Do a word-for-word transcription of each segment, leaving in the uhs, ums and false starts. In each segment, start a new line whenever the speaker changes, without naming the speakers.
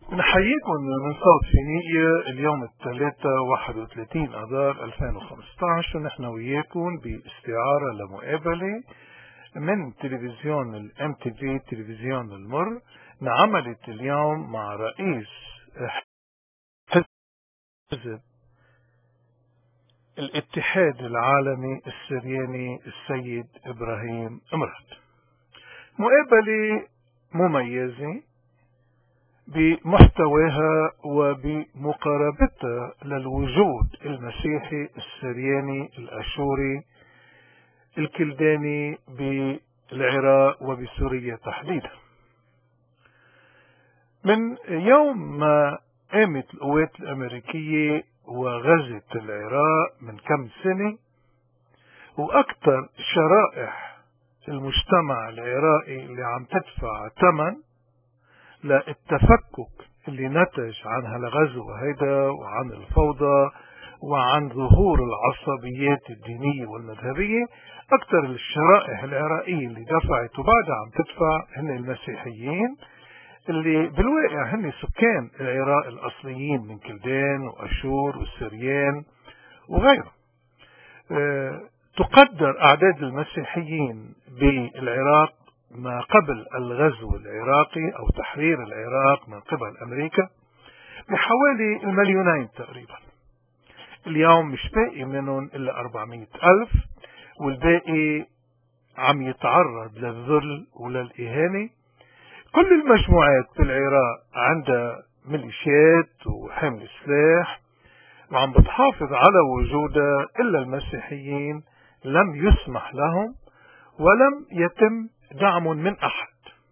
نحييكم من صوت فينيقيا اليوم الثلاثة واحد وثلاثين آذار ألفين وخمسة عشر، ونحن وياكم باستعارة لمقابلة من تلفزيون الام تي في تلفزيون المر، انعملت اليوم مع رئيس حزب الاتحاد العالمي السرياني السيد إبراهيم إمرات. مقابلة مميزة بمحتواها وبمقاربتها للوجود المسيحي السرياني الأشوري الكلداني بالعراق وبسوريا تحديدا. من يوم ما قامت القوات الأمريكية وغزت العراق من كم سنة، وأكثر شرائح المجتمع العراقي اللي عم تدفع ثمن للتفكك اللي نتج عن هالغزو هيدا وعن الفوضى وعن ظهور العصبيات الدينية والمذهبية، أكثر الشرائح العراقية اللي دفعت وبعدها عم تدفع هن المسيحيين، اللي بالواقع هن سكان العراق الأصليين من كلدان وأشور والسريان وغيره. أه تقدر أعداد المسيحيين بالعراق ما قبل الغزو العراقي أو تحرير العراق من قبل أمريكا بحوالي المليونين تقريبا. اليوم مش باقي منهم إلا أربعمائة ألف، والباقي عم يتعرض للذل وللإهانة. كل المجموعات بالعراق عندها ميليشيات وحمل سلاح وعم بتحافظ على وجودها، إلا المسيحيين لم يسمح لهم ولم يتم دعم من أحد.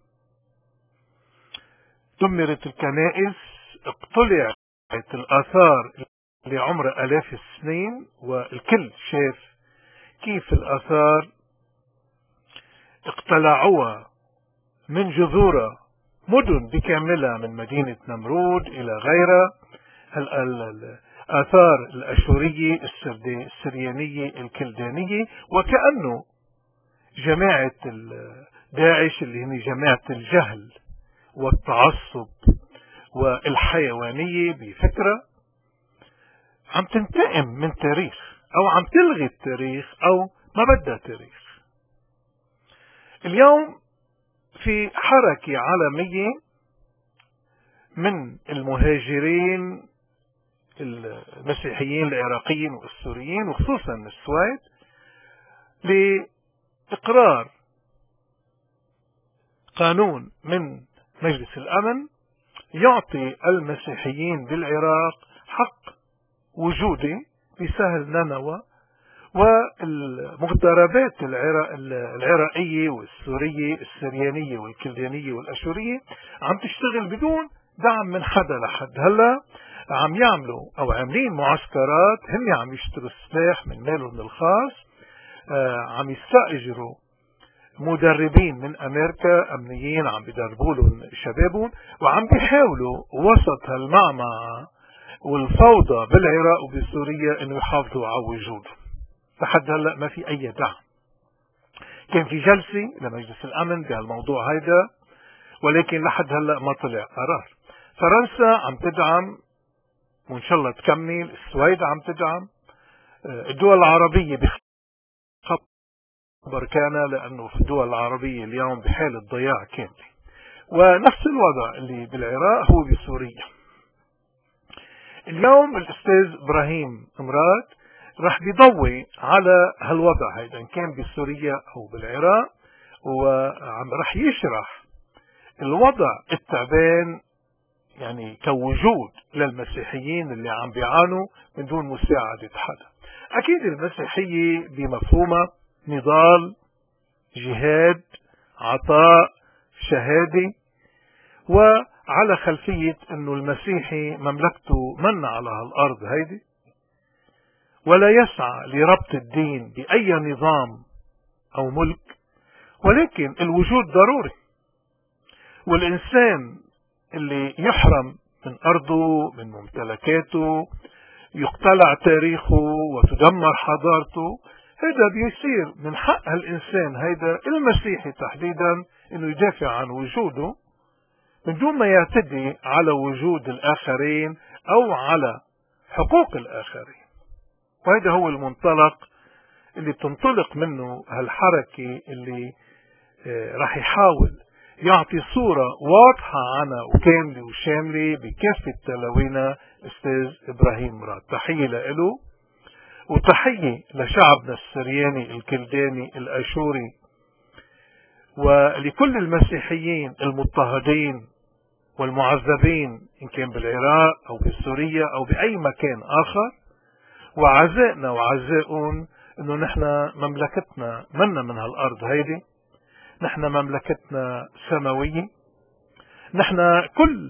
دمرت الكنائس، اقتلعت الآثار اللي عمرها آلاف السنين، والكل شاف كيف الآثار اقتلعوها من جذورها مدن بكاملها من مدينة نمرود إلى غيرها. الآثار الأشورية السريانية الكلدانية، وكأنه جماعة داعش اللي هي جماعة الجهل والتعصب والحيوانية بفكرة عم تنتقم من تاريخ، أو عم تلغي التاريخ، أو ما بدها تاريخ. اليوم في حركة عالمية من المهاجرين المسيحيين العراقيين والسوريين وخصوصا السويد لإقرار قانون من مجلس الأمن يعطي المسيحيين بالعراق حق وجودي بسهل نينوى، والمغتربات العراقية والسورية السريانية والكلدانية والأشورية عم تشتغل بدون دعم من حدا لحد هلا. عم يعملوا أو عاملين معسكرات، هن عم يشتروا السلاح من مالهم الخاص، آه عم يستأجروا مدربين من أمريكا أمنيين عم بيدربوا لهم شبابهم، وعم بيحاولوا وسط هالمعمعة والفوضى بالعراق وبسوريا إنه يحافظوا على وجودهم. لحد هلا ما في أي دعم. كان في جلسة لمجلس الأمن بهالموضوع هيدا، ولكن لحد هلا ما طلع قرار. فرنسا عم تدعم وإن شاء الله تكمل، السويد عم تدعم، الدول العربية بخبر كان لأنه في الدول العربية اليوم بحالة ضياع كاملة، ونفس الوضع اللي بالعراق هو بسوريا. اليوم الأستاذ إبراهيم إمرات رح بيضوي على هالوضع هيدا إن كان بسوريا أو بالعراق، ورح يشرح الوضع التعبان يعني كوجود للمسيحيين اللي عم بيعانوا من دون مساعدة حدا. أكيد المسيحية بمفهومها نضال، جهاد، عطاء، شهادة، وعلى خلفية أنه المسيحي مملكته من على هالأرض هيدي، ولا يسعى لربط الدين بأي نظام أو ملك، ولكن الوجود ضروري. والإنسان اللي يحرم من أرضه من ممتلكاته، يقتلع تاريخه وتدمر حضارته، هذا بيصير من حق هالإنسان هيدا المسيحي تحديدا إنه يدافع عن وجوده من دون ما يعتدي على وجود الآخرين أو على حقوق الآخرين. وهذا هو المنطلق اللي بتنطلق منه هالحركة اللي راح يحاول يعطي صورة واضحة عنها وكاملة وشاملة بكافة تلاوينا الأستاذ إبراهيم مراد. تحية له وتحية لشعبنا السرياني الكلداني الأشوري ولكل المسيحيين المضطهدين والمعذبين إن كان بالعراق أو بسوريا أو بأي مكان آخر. وعزائنا وعزائهم إنه نحن مملكتنا منا من هالأرض هيدي، نحن مملكتنا سماوية، نحن كل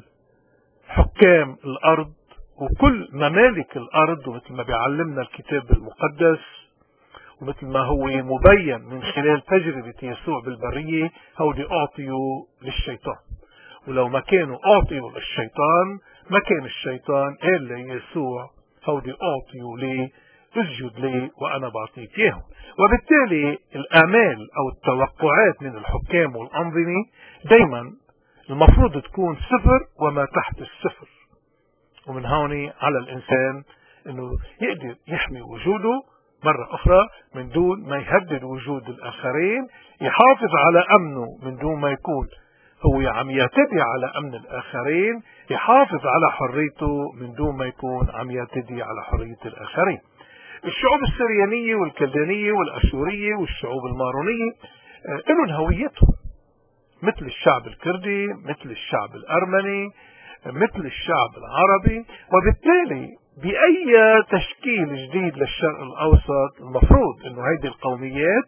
حكام الأرض وكل ممالك الأرض، ومثل ما بيعلمنا الكتاب المقدس ومثل ما هو مبين من خلال تجربة يسوع بالبرية، هودي أعطيوا للشيطان. ولو ما كانوا أعطيوا للشيطان ما كان الشيطان قال ليسوع هودي أعطيوا لي، اسجد لي وأنا بعطيك إياهم. وبالتالي الآمال أو التوقعات من الحكام والأنظمة دايما المفروض تكون صفر وما تحت الصفر. ومن هون على الإنسان أنه يقدر يحمي وجوده مرة أخرى من دون ما يهدد وجود الآخرين، يحافظ على أمنه من دون ما يكون هو عم يعتدي على أمن الآخرين، يحافظ على حريته من دون ما يكون عم يعتدي على حرية الآخرين. الشعوب السريانية والكلدانية والأشورية والشعوب المارونية لهم هويتهم، مثل الشعب الكردي، مثل الشعب الأرمني، مثل الشعب العربي. وبالتالي بأي تشكيل جديد للشرق الأوسط المفروض أنه هذه القوميات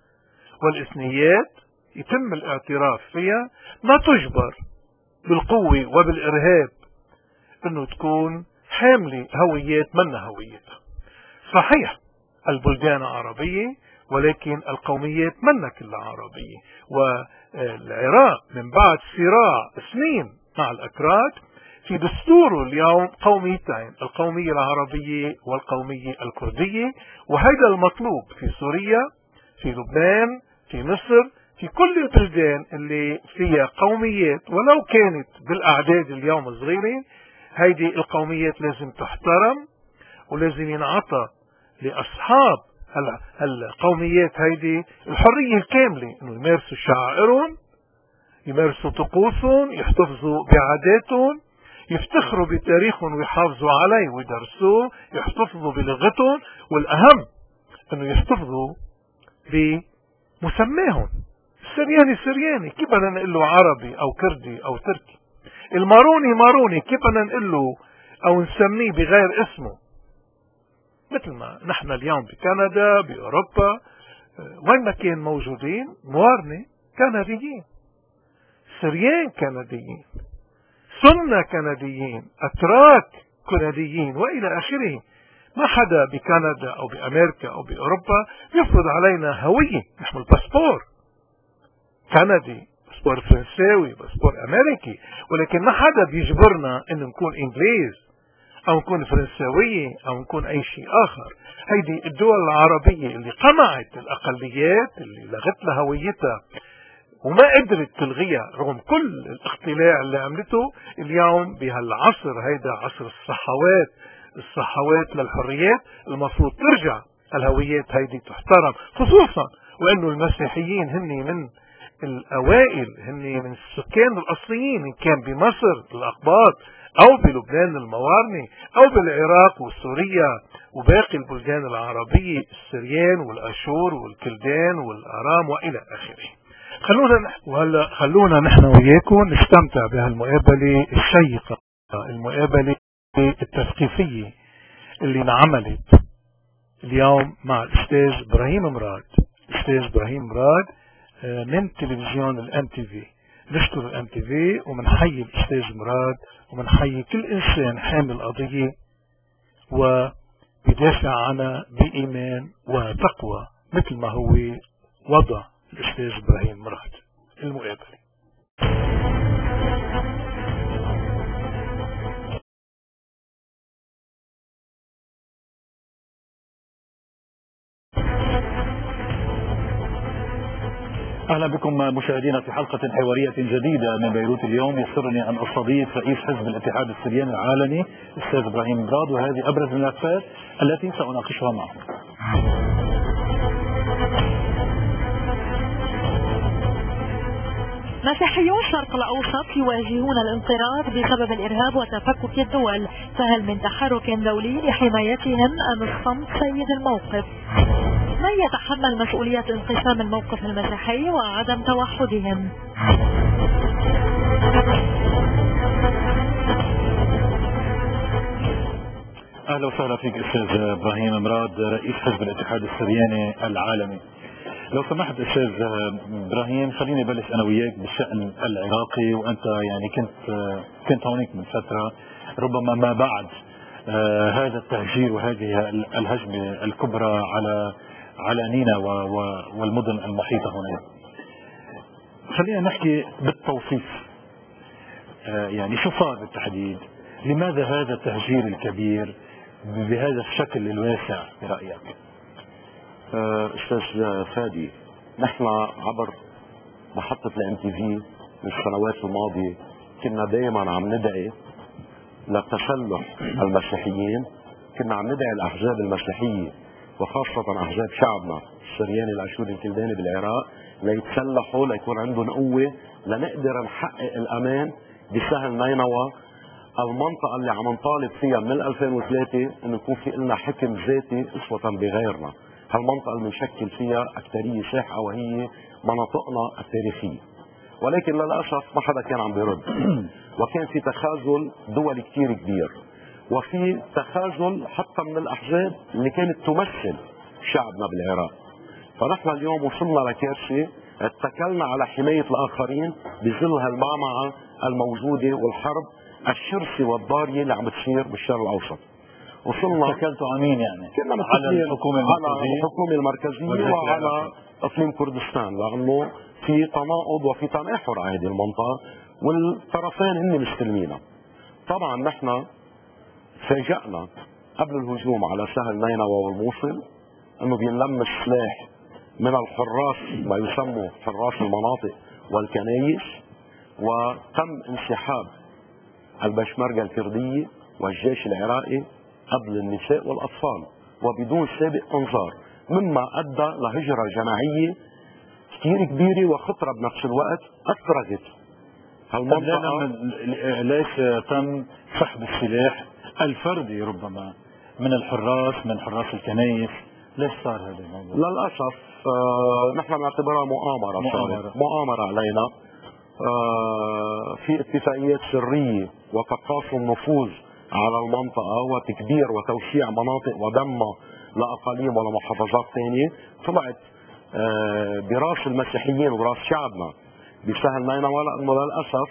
والإثنيات يتم الاعتراف فيها، ما تجبر بالقوة وبالإرهاب أنه تكون حاملة هويات من هويتها. صحيح البلدان عربية، ولكن القوميات منا كلها عربية. والعراق من بعد صراع سنين مع الأكراد في دستوره اليوم قوميتين، القومية العربية والقومية الكردية. وهذا المطلوب في سوريا، في لبنان، في مصر، في كل البلدان اللي فيها قوميات ولو كانت بالأعداد اليوم صغيرة. هيدي القوميات لازم تحترم ولازم ينعطى لأصحاب القوميات هيدي الحرية الكاملة انه يمارسوا شعائرهم، يمارسوا طقوسهم، يحتفظوا بعاداتهم، يفتخروا بتاريخهم ويحافظوا عليه ويدرسوه، يحتفظوا بلغتهم، والأهم انه يحتفظوا بمسماهم. السرياني سرياني، كيف بدنا نقول له عربي او كردي او تركي؟ الماروني ماروني، كيف بدنا نقول له او نسميه بغير اسمه؟ مثل ما نحن اليوم بكندا بأوروبا وين ما كان موجودين موارنة كنديين، سريان كنديين، سنة كنديين، أتراك كنديين وإلى آخره. ما حدا بكندا أو بأمريكا أو بأوروبا يفرض علينا هوية. نحن الباسبور كندي، باسبور فرنساوي، باسبور أمريكي، ولكن ما حدا بيجبرنا أن نكون إنجليز أو نكون فرنساوية أو نكون أي شيء آخر. هيدي الدول العربية اللي قمعت الأقليات اللي لغت لها هويتها وما قدرت تلغيها رغم كل الاختلاع اللي عملته. اليوم بهالعصر هيدا عصر الصحوات، الصحوات للحريات، المفروض ترجع الهويات هيدي تحترم، خصوصا وأنه المسيحيين هن من الأوائل، هن من السكان الأصليين، إن كان بمصر الأقباط أو بلبنان الموارني أو بالعراق وسوريا وباقي البلدان العربية، السريان والأشور والكلدان والأرام وإلى آخره. خلونا وهلا خلونا نحن وياكم نستمتع بهالمقابلة الشيقة، المقابلة التثقيفية اللي انعملت اليوم مع الأستاذ إبراهيم مراد. الأستاذ إبراهيم مراد من تلفزيون الام تي في. نشكر الام تي في ومنحيي الأستاذ مراد ومنحيي كل إنسان حامل قضية وبيدافع عنها بإيمان وتقوى مثل ما هو وضع الأستاذ إبراهيم مراد. المقابلة.
أهلا بكم مشاهدينا في حلقة حوارية جديدة من بيروت اليوم. يسرني أن أستضيف رئيس حزب الاتحاد السرياني العالمي الأستاذ إبراهيم مراد، وهذه أبرز الملفات التي سأناقشها معه.
مسيحيو الشرق الأوسط يواجهون الانقراض بسبب الإرهاب وتفكك الدول، فهل من تحرك دولي لحمايتهم أم الصمت سيد الموقف؟ من يتحمل مسؤولية انقسام الموقف المسيحي وعدم توحدهم؟
أهلا وسهلا فيك أستاذ إبراهيم مراد رئيس حزب الاتحاد السرياني العالمي. لو سمحت أستاذ إبراهيم، خليني بلش أنا وياك بالشأن العراقي، وأنت يعني كنت كنت هونيك من فترة، ربما ما بعد آه هذا التهجير وهذه الهجمة الكبرى على على نينا والمدن المحيطة هنا. خلينا نحكي بالتوصيف، آه يعني شو صار بالتحديد؟ لماذا هذا التهجير الكبير بهذا الشكل الواسع برأيك؟
أستاذ فادي، نحن عبر محطة الام تي في بالسنوات الماضية كنا دائما عم ندعي لتسلح المسيحيين، كنا عم ندعي الأحزاب المسيحية وخاصة أحزاب شعبنا السرياني الاشوري الكلداني بالعراق ليتسلحوا ليكون عندهم قوة لنقدر نحقق الأمان بسهل نينوى، المنطقة اللي عم نطالب فيها من ألفين وثلاثة انه يكون في لنا حكم ذاتي اسوة بغيرنا. هالمنطقة اللي بنشكل فيها أكثرية ساحقة وهي مناطقنا التاريخية، ولكن للأسف ما حدا كان عم بيرد وكان في تخاذل دولي كتير كبير، وفي تخاذل حتى من الأحزاب اللي كانت تمثل شعبنا بالعراق. فنحن اليوم وصلنا لكارثة، اتكلنا على حماية الآخرين بظل هالمعمعة الموجودة والحرب الشرسة والضارية اللي عم تصير بالشرق الأوسط. وصلنا
اتكلتوا على مين يعني؟
كنا
على الحكومة المركزية،
على الحكومة المركزية وعلى اقليم كردستان، لانه في تناقض وفي تناحر على هذه المنطقة والطرفين هن مستلمينها. طبعا نحن فاجأنا قبل الهجوم على سهل نينوى والموصل انه بينلم السلاح من الحراس ما يسموا حراس المناطق والكنايس، وتم انسحاب البشمركة الكردية والجيش العراقي قبل النساء والأطفال وبدون سابق انذار، مما أدى لهجرة جماعية كثير كبيرة وخطرة بنفس الوقت أفرغت
هالمنطقة. ليش تم سحب السلاح الفردي ربما من الحراس من حراس الكنائس؟ ليش صار هذا الموضوع؟
للأسف آه نحن نعتبرها مؤامرة مؤامرة, مؤامرة علينا. آه في اتفاقيات سرية وتقاسم نفوذ على المنطقة وتكبير وتوسيع مناطق وضمها لأقاليم ولمحافظات ثانية. طلعت آه براس المسيحيين وبراس شعبنا بسهل نينوى، لأنه للأسف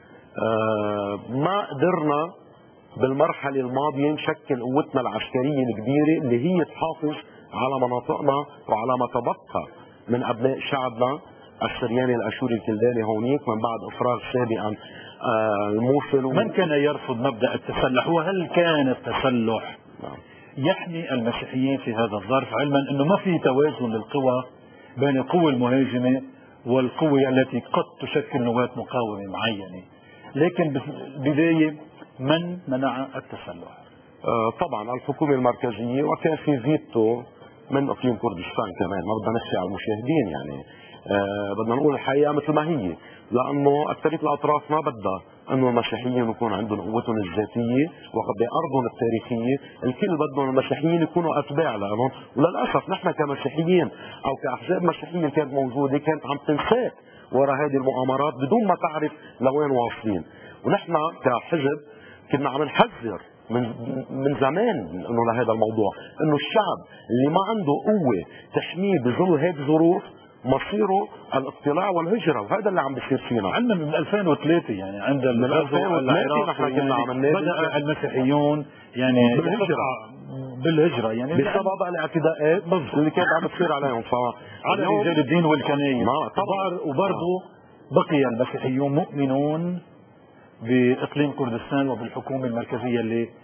آه ما قدرنا بالمرحلة الماضية نشكل قوتنا العسكرية الكبيرة اللي هي تحافظ على مناطقنا وعلى ما تبقى من أبناء شعبنا السرياني الاشوري الكلداني هونيك من بعد افراغ سابقا آه الموصل.
من كان يرفض مبدأ التسلح؟ وهل كان التسلح يحمي المسيحيين في هذا الظرف، علما انه ما في توازن للقوى بين القوة المهاجمة والقوة التي قد تشكل نواة مقاومة معينة، لكن بداية من منع التسلح؟
آه طبعا الحكومة المركزية، وكان في فيتو من اقليم كردستان كمان. ما بدنا نخفي على المشاهدين يعني، آه بدنا نقول الحقيقة مثل ما هي، لأنه أكثرية الأطراف ما بدها أنه المسيحيين يكون عندهم قوتهم الذاتية وبأرضهم التاريخية. الكل بدهم المسيحيين يكونوا أتباع لهم، وللأسف نحن كمسيحيين أو كأحزاب مسيحية كانت موجودة كانت عم تنساق وراء هذه المؤامرات بدون ما تعرف لوين واصلين. ونحن كحزب كنا عم نحذر من من زمان انه لهذا الموضوع، انه الشعب اللي ما عنده قوه تحميه بظل هيك ظروف مصيره الاقتلاع والهجره، وهذا اللي عم بيصير فينا.
عندنا من ألفين وثلاثة يعني عند
الغزو العراقي نحن كنا عم ننادي
بدأ المسيحيون يعني
بالهجره
بالهجره يعني
بسبب الاعتداءات اللي كانت عم تصير عليهم ف
على رجال الدين والكنائس. وبرضه بقي المسيحيون مؤمنون باقليم كردستان وبالحكومه المركزيه اللي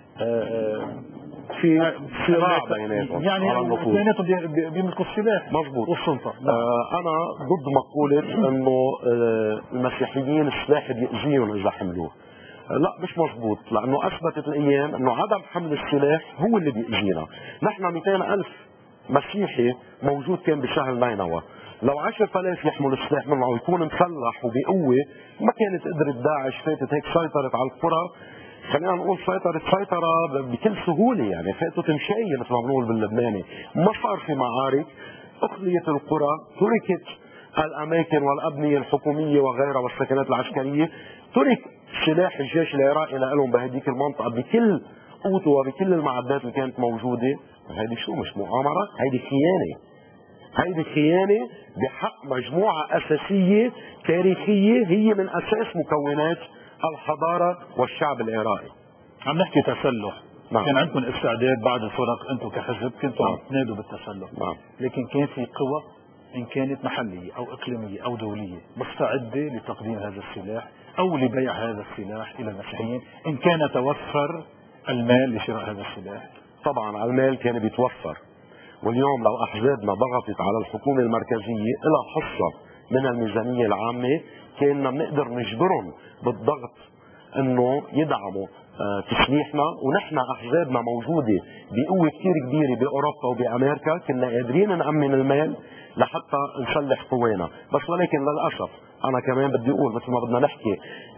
في
صراع بيناتهم
يعني اثنيناتهم بيملكوا السلاح
مظبوط
والسلطه.
آه انا ضد مقوله انه آه المسيحيين السلاح بيأذيهم اذا حملوه. لا مش مظبوط، لانه اثبتت الايام انه عدم حمل السلاح هو اللي بيأذينا. نحن مئتين ألف مسيحي موجود كان بسهل نينوى، لو عشرة آلاف يحملوا السلاح منه ويكون مسلح وبقوه ما كانت قدرت داعش فاتت هيك سيطرت على القرى. خلينا نقول سيطرت سيطرة بكل سهولة، يعني فاتوا تمشية مثل ما بنقول باللبناني، ما صار في معارك، أخليت القرى، تركت الأماكن والأبنية الحكومية وغيرها والسكنات العسكرية، ترك سلاح الجيش العراقي لهم بهديك المنطقة بكل قوته وبكل المعدات اللي كانت موجودة. هيدي شو مش مؤامرة؟ هيدي خيانة. هيدي خيانة بحق مجموعة أساسية تاريخية هي من أساس مكونات الحضارة والشعب العراقي.
عم نحكي تسلح.
نعم.
كان عندكم استعداد بعد الفرق، انتم كحزب كنتوا عم تنادوا بالتسلح.
نعم.
لكن كان في قوى ان كانت محلية او اقليمية او دولية مستعدة لتقديم هذا السلاح او لبيع هذا السلاح الى المسيحيين ان كان توفر المال لشراء هذا السلاح.
طبعا المال كان بيتوفر، واليوم لو احزابنا ضغطت على الحكومة المركزية لها حصة من الميزانية العامة كنا بنقدر نجبرهم بالضغط انه يدعموا تسليحنا، ونحن احزابنا موجودة بقوة كثير كبيرة باوروبا وبامريكا كنا قادرين نأمن المال لحتى نسلح قوانا. بس ولكن للأسف انا كمان بدي اقول مثل ما بدنا نحكي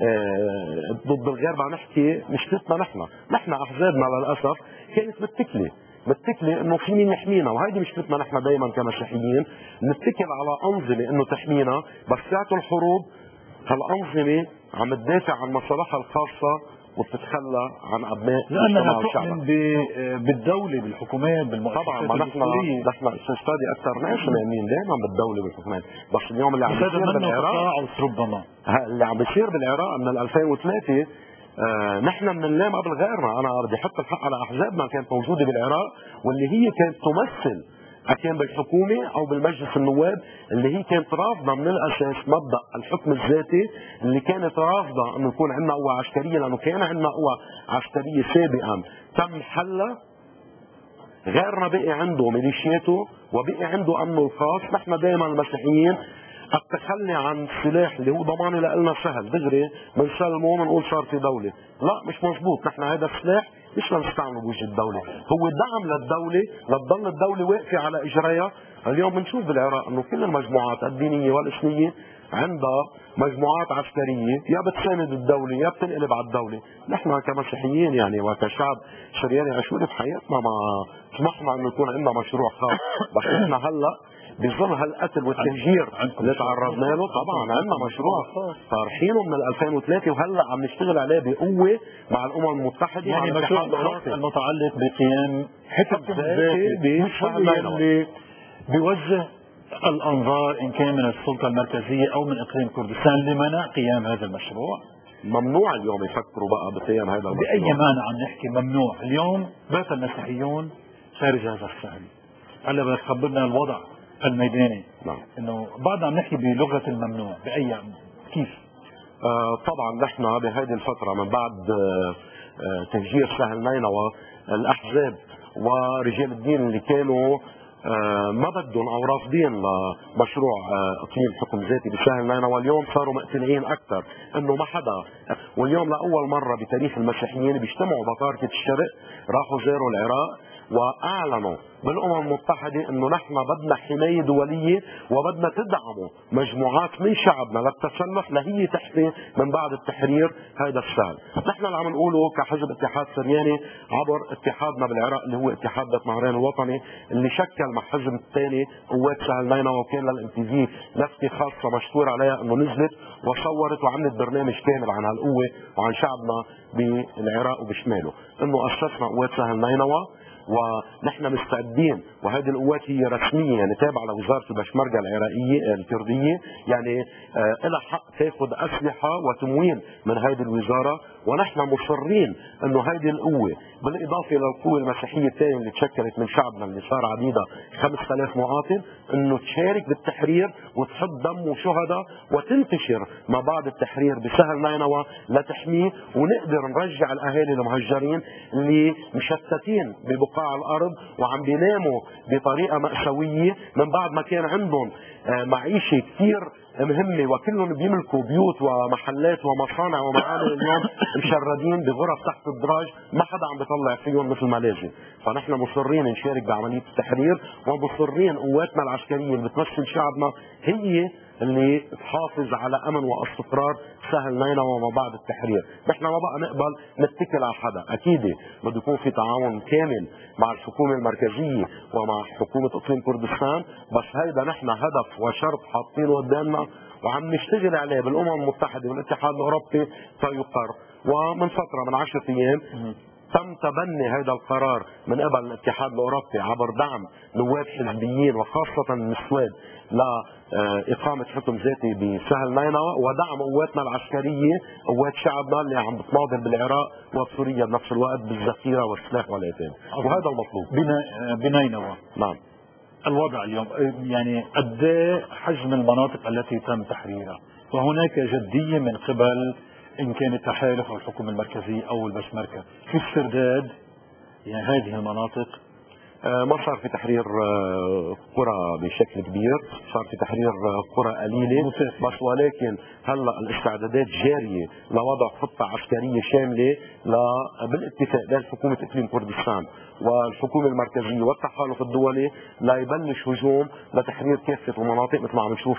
آه ضد الغير بدنا نحكي مشكلتنا نحن، نحن احزابنا للأسف كانت متكلة متكلة انه في مين يحمينا، وهيدي مشكلتنا نحن دائما كمسيحيين، نتكل على انظمة انه تحمينا، بس ساعة الحروب هالانظمة عم تدافع عن مصالحها الخاصة وبتتخلى عن ابناء
لانها تؤمن بالدوله بالحكومات بالمؤسسات.
طبعا ما نحن نحن استاذي اكثر ناس مؤمنين دائما بالدوله بالحكومات، بس اليوم اللي عم بيصير بالعراق
ربما
اللي عم بيصير بالعراق من ألفين وثلاثة آه نحن بنلام قبل غيرنا. انا بدي احط الحق على احزابنا كانت موجوده بالعراق واللي هي كانت تمثل كان بالحكومة أو بالمجلس النواب اللي هي كانت رافضة من الأساس مبدأ الحكم الذاتي، اللي كانت رافضة أنه يكون عندنا قوة عسكرية، لأنه كان عندنا قوة عسكرية سابقا تم حلها، غيرنا بقي عنده ميليشياته وبقي عنده أمنه الخاص. نحن دائما المسيحيين التخلي عن السلاح اللي هو ضماني لنا سهل دغري بنسلمه بنقول صار في دولة. لا مش مزبوط، نحن هذا السلاح مش لنستعمله بوجه الدولة، هو دعم للدولة لتضل الدولة واقفة على اجريها. اليوم بنشوف بالعراق انه كل المجموعات الدينية والاسلامية عندها مجموعات عسكرية يا بتساند الدولة يا بتنقلب على الدولة. نحن كمسيحيين يعني وكشعب شرياني عاشوري بحياتنا ما طمحنا انه يكون عندنا مشروع خاص، بس احنا هلا بظل هالقتل والتهجير اللي تعرضنا له طبعا عندنا مشروع طارحينه من ألفين وثلاثة وهلا عم نشتغل عليه بقوه مع الامم المتحده،
يعني مشروع المتعلق بقيام حكم ذاتي اللي بيوجه الانظار ان كان من السلطه المركزيه او من اقليم كردستان لمنع قيام هذا المشروع.
ممنوع اليوم يفكروا بقى بقيام هذا المشروع.
باي معنى عم نحكي ممنوع؟ اليوم بات المسيحيون خارج هذا السهل. هلا بدك تخبرنا الوضع الميداني.
نعم.
انه بعد عم نحكي بلغه الممنوع باي كيف؟
آه طبعا نحن بهذه الفتره من بعد آه آه تهجير سهل نينوى الاحزاب ورجال الدين اللي كانوا آه ما بدهم او رافضين لمشروع آه اقليم حكم ذاتي بسهل نينوى اليوم صاروا مقتنعين اكثر انه ما حدا. واليوم لاول مره بتاريخ المسيحيين بيجتمعوا بطاركه الشرق راحوا زاروا العراق واعلنوا بالامم المتحده انه نحن بدنا حمايه دوليه وبدنا تدعموا مجموعات من شعبنا للتسلح لهي تحمي من بعد التحرير هذا السهل. نحن اللي عم نقوله كحزب اتحاد سرياني عبر اتحادنا بالعراق اللي هو اتحاد بيت نهرين الوطني اللي شكل مع حزب الثاني قوات سهل نينوى، وكان للام تي في لفته خاصه مشكور عليها انه نزلت وصورت وعملت برنامج كامل عن هالقوه وعن شعبنا بالعراق وبشماله، انه اسسنا قوات سهل نينوى ونحن مستعدين، وهذه القوات هي رسميه يعني تابعه لوزاره البشمركه العراقيه الكرديه، يعني آه لها حق تاخذ اسلحه وتموين من هذه الوزاره ونحن مصرين انه هذه القوه بالاضافه للقوه المسيحيه الثانيه اللي تشكلت من شعبنا اللي صار عديدها خمسة آلاف مواطن، انه تشارك بالتحرير وتحط دم وشهداء وتنتشر ما بعد التحرير بسهل نينوى لتحميه، ونقدر نرجع الاهالي المهجرين اللي مشتتين ببقاع الارض وعم بيناموا بطريقه مأساويه من بعد ما كان عندهم معيشه كثير مهمه، وكلهم بيملكوا بيوت ومحلات ومصانع ومعامل اليوم مشردين بغرف تحت الدراج ما حدا عم بيطلع فيهم مثل ما لازم. فنحن مصرين نشارك بعمليه التحرير، ومصرين قواتنا العسكريه اللي بتمثل شعبنا هي اللي تحافظ على امن واستقرار سهل نينوى وما بعد التحرير. نحن ما بقى نقبل نتكل على حدا، اكيد بده يكون في تعاون كامل مع الحكومه المركزيه ومع حكومه اقليم كردستان، بس هيدا نحن هدف وشرط حاطينه قدامنا وعم نشتغل عليه بالامم المتحده والاتحاد الاوروبي فيقر. ومن فتره من عشرة ايام تم تبني هذا القرار من قبل الاتحاد الاوروبي عبر دعم نواب حزبيين وخاصه من السويد لإقامة حكم ذاتي بسهل نينوى، ودعم قواتنا العسكرية قوات شعبنا اللي عم بتناضل بالعراق وبسوريا بنفس الوقت بالذخيرة والسلاح والإيتام، وهذا المطلوب.
بنينوى
نعم.
الوضع اليوم يعني قد ايه حجم المناطق التي تم تحريرها، وهناك جدية من قبل إن كان التحالف أو الحكومة المركزية أو البشمركة في استرداد يعني هذه المناطق؟
ما صار في تحرير قرى بشكل كبير، صار في تحرير قرى قليله بس، ولكن هلا الاستعدادات جاريه لوضع خطه عسكريه شامله بالاتفاق بين حكومه اقليم كردستان والحكومه المركزيه والتحالف الدولي ليبلش هجوم لتحرير كافه المناطق مثل ما عم نشوف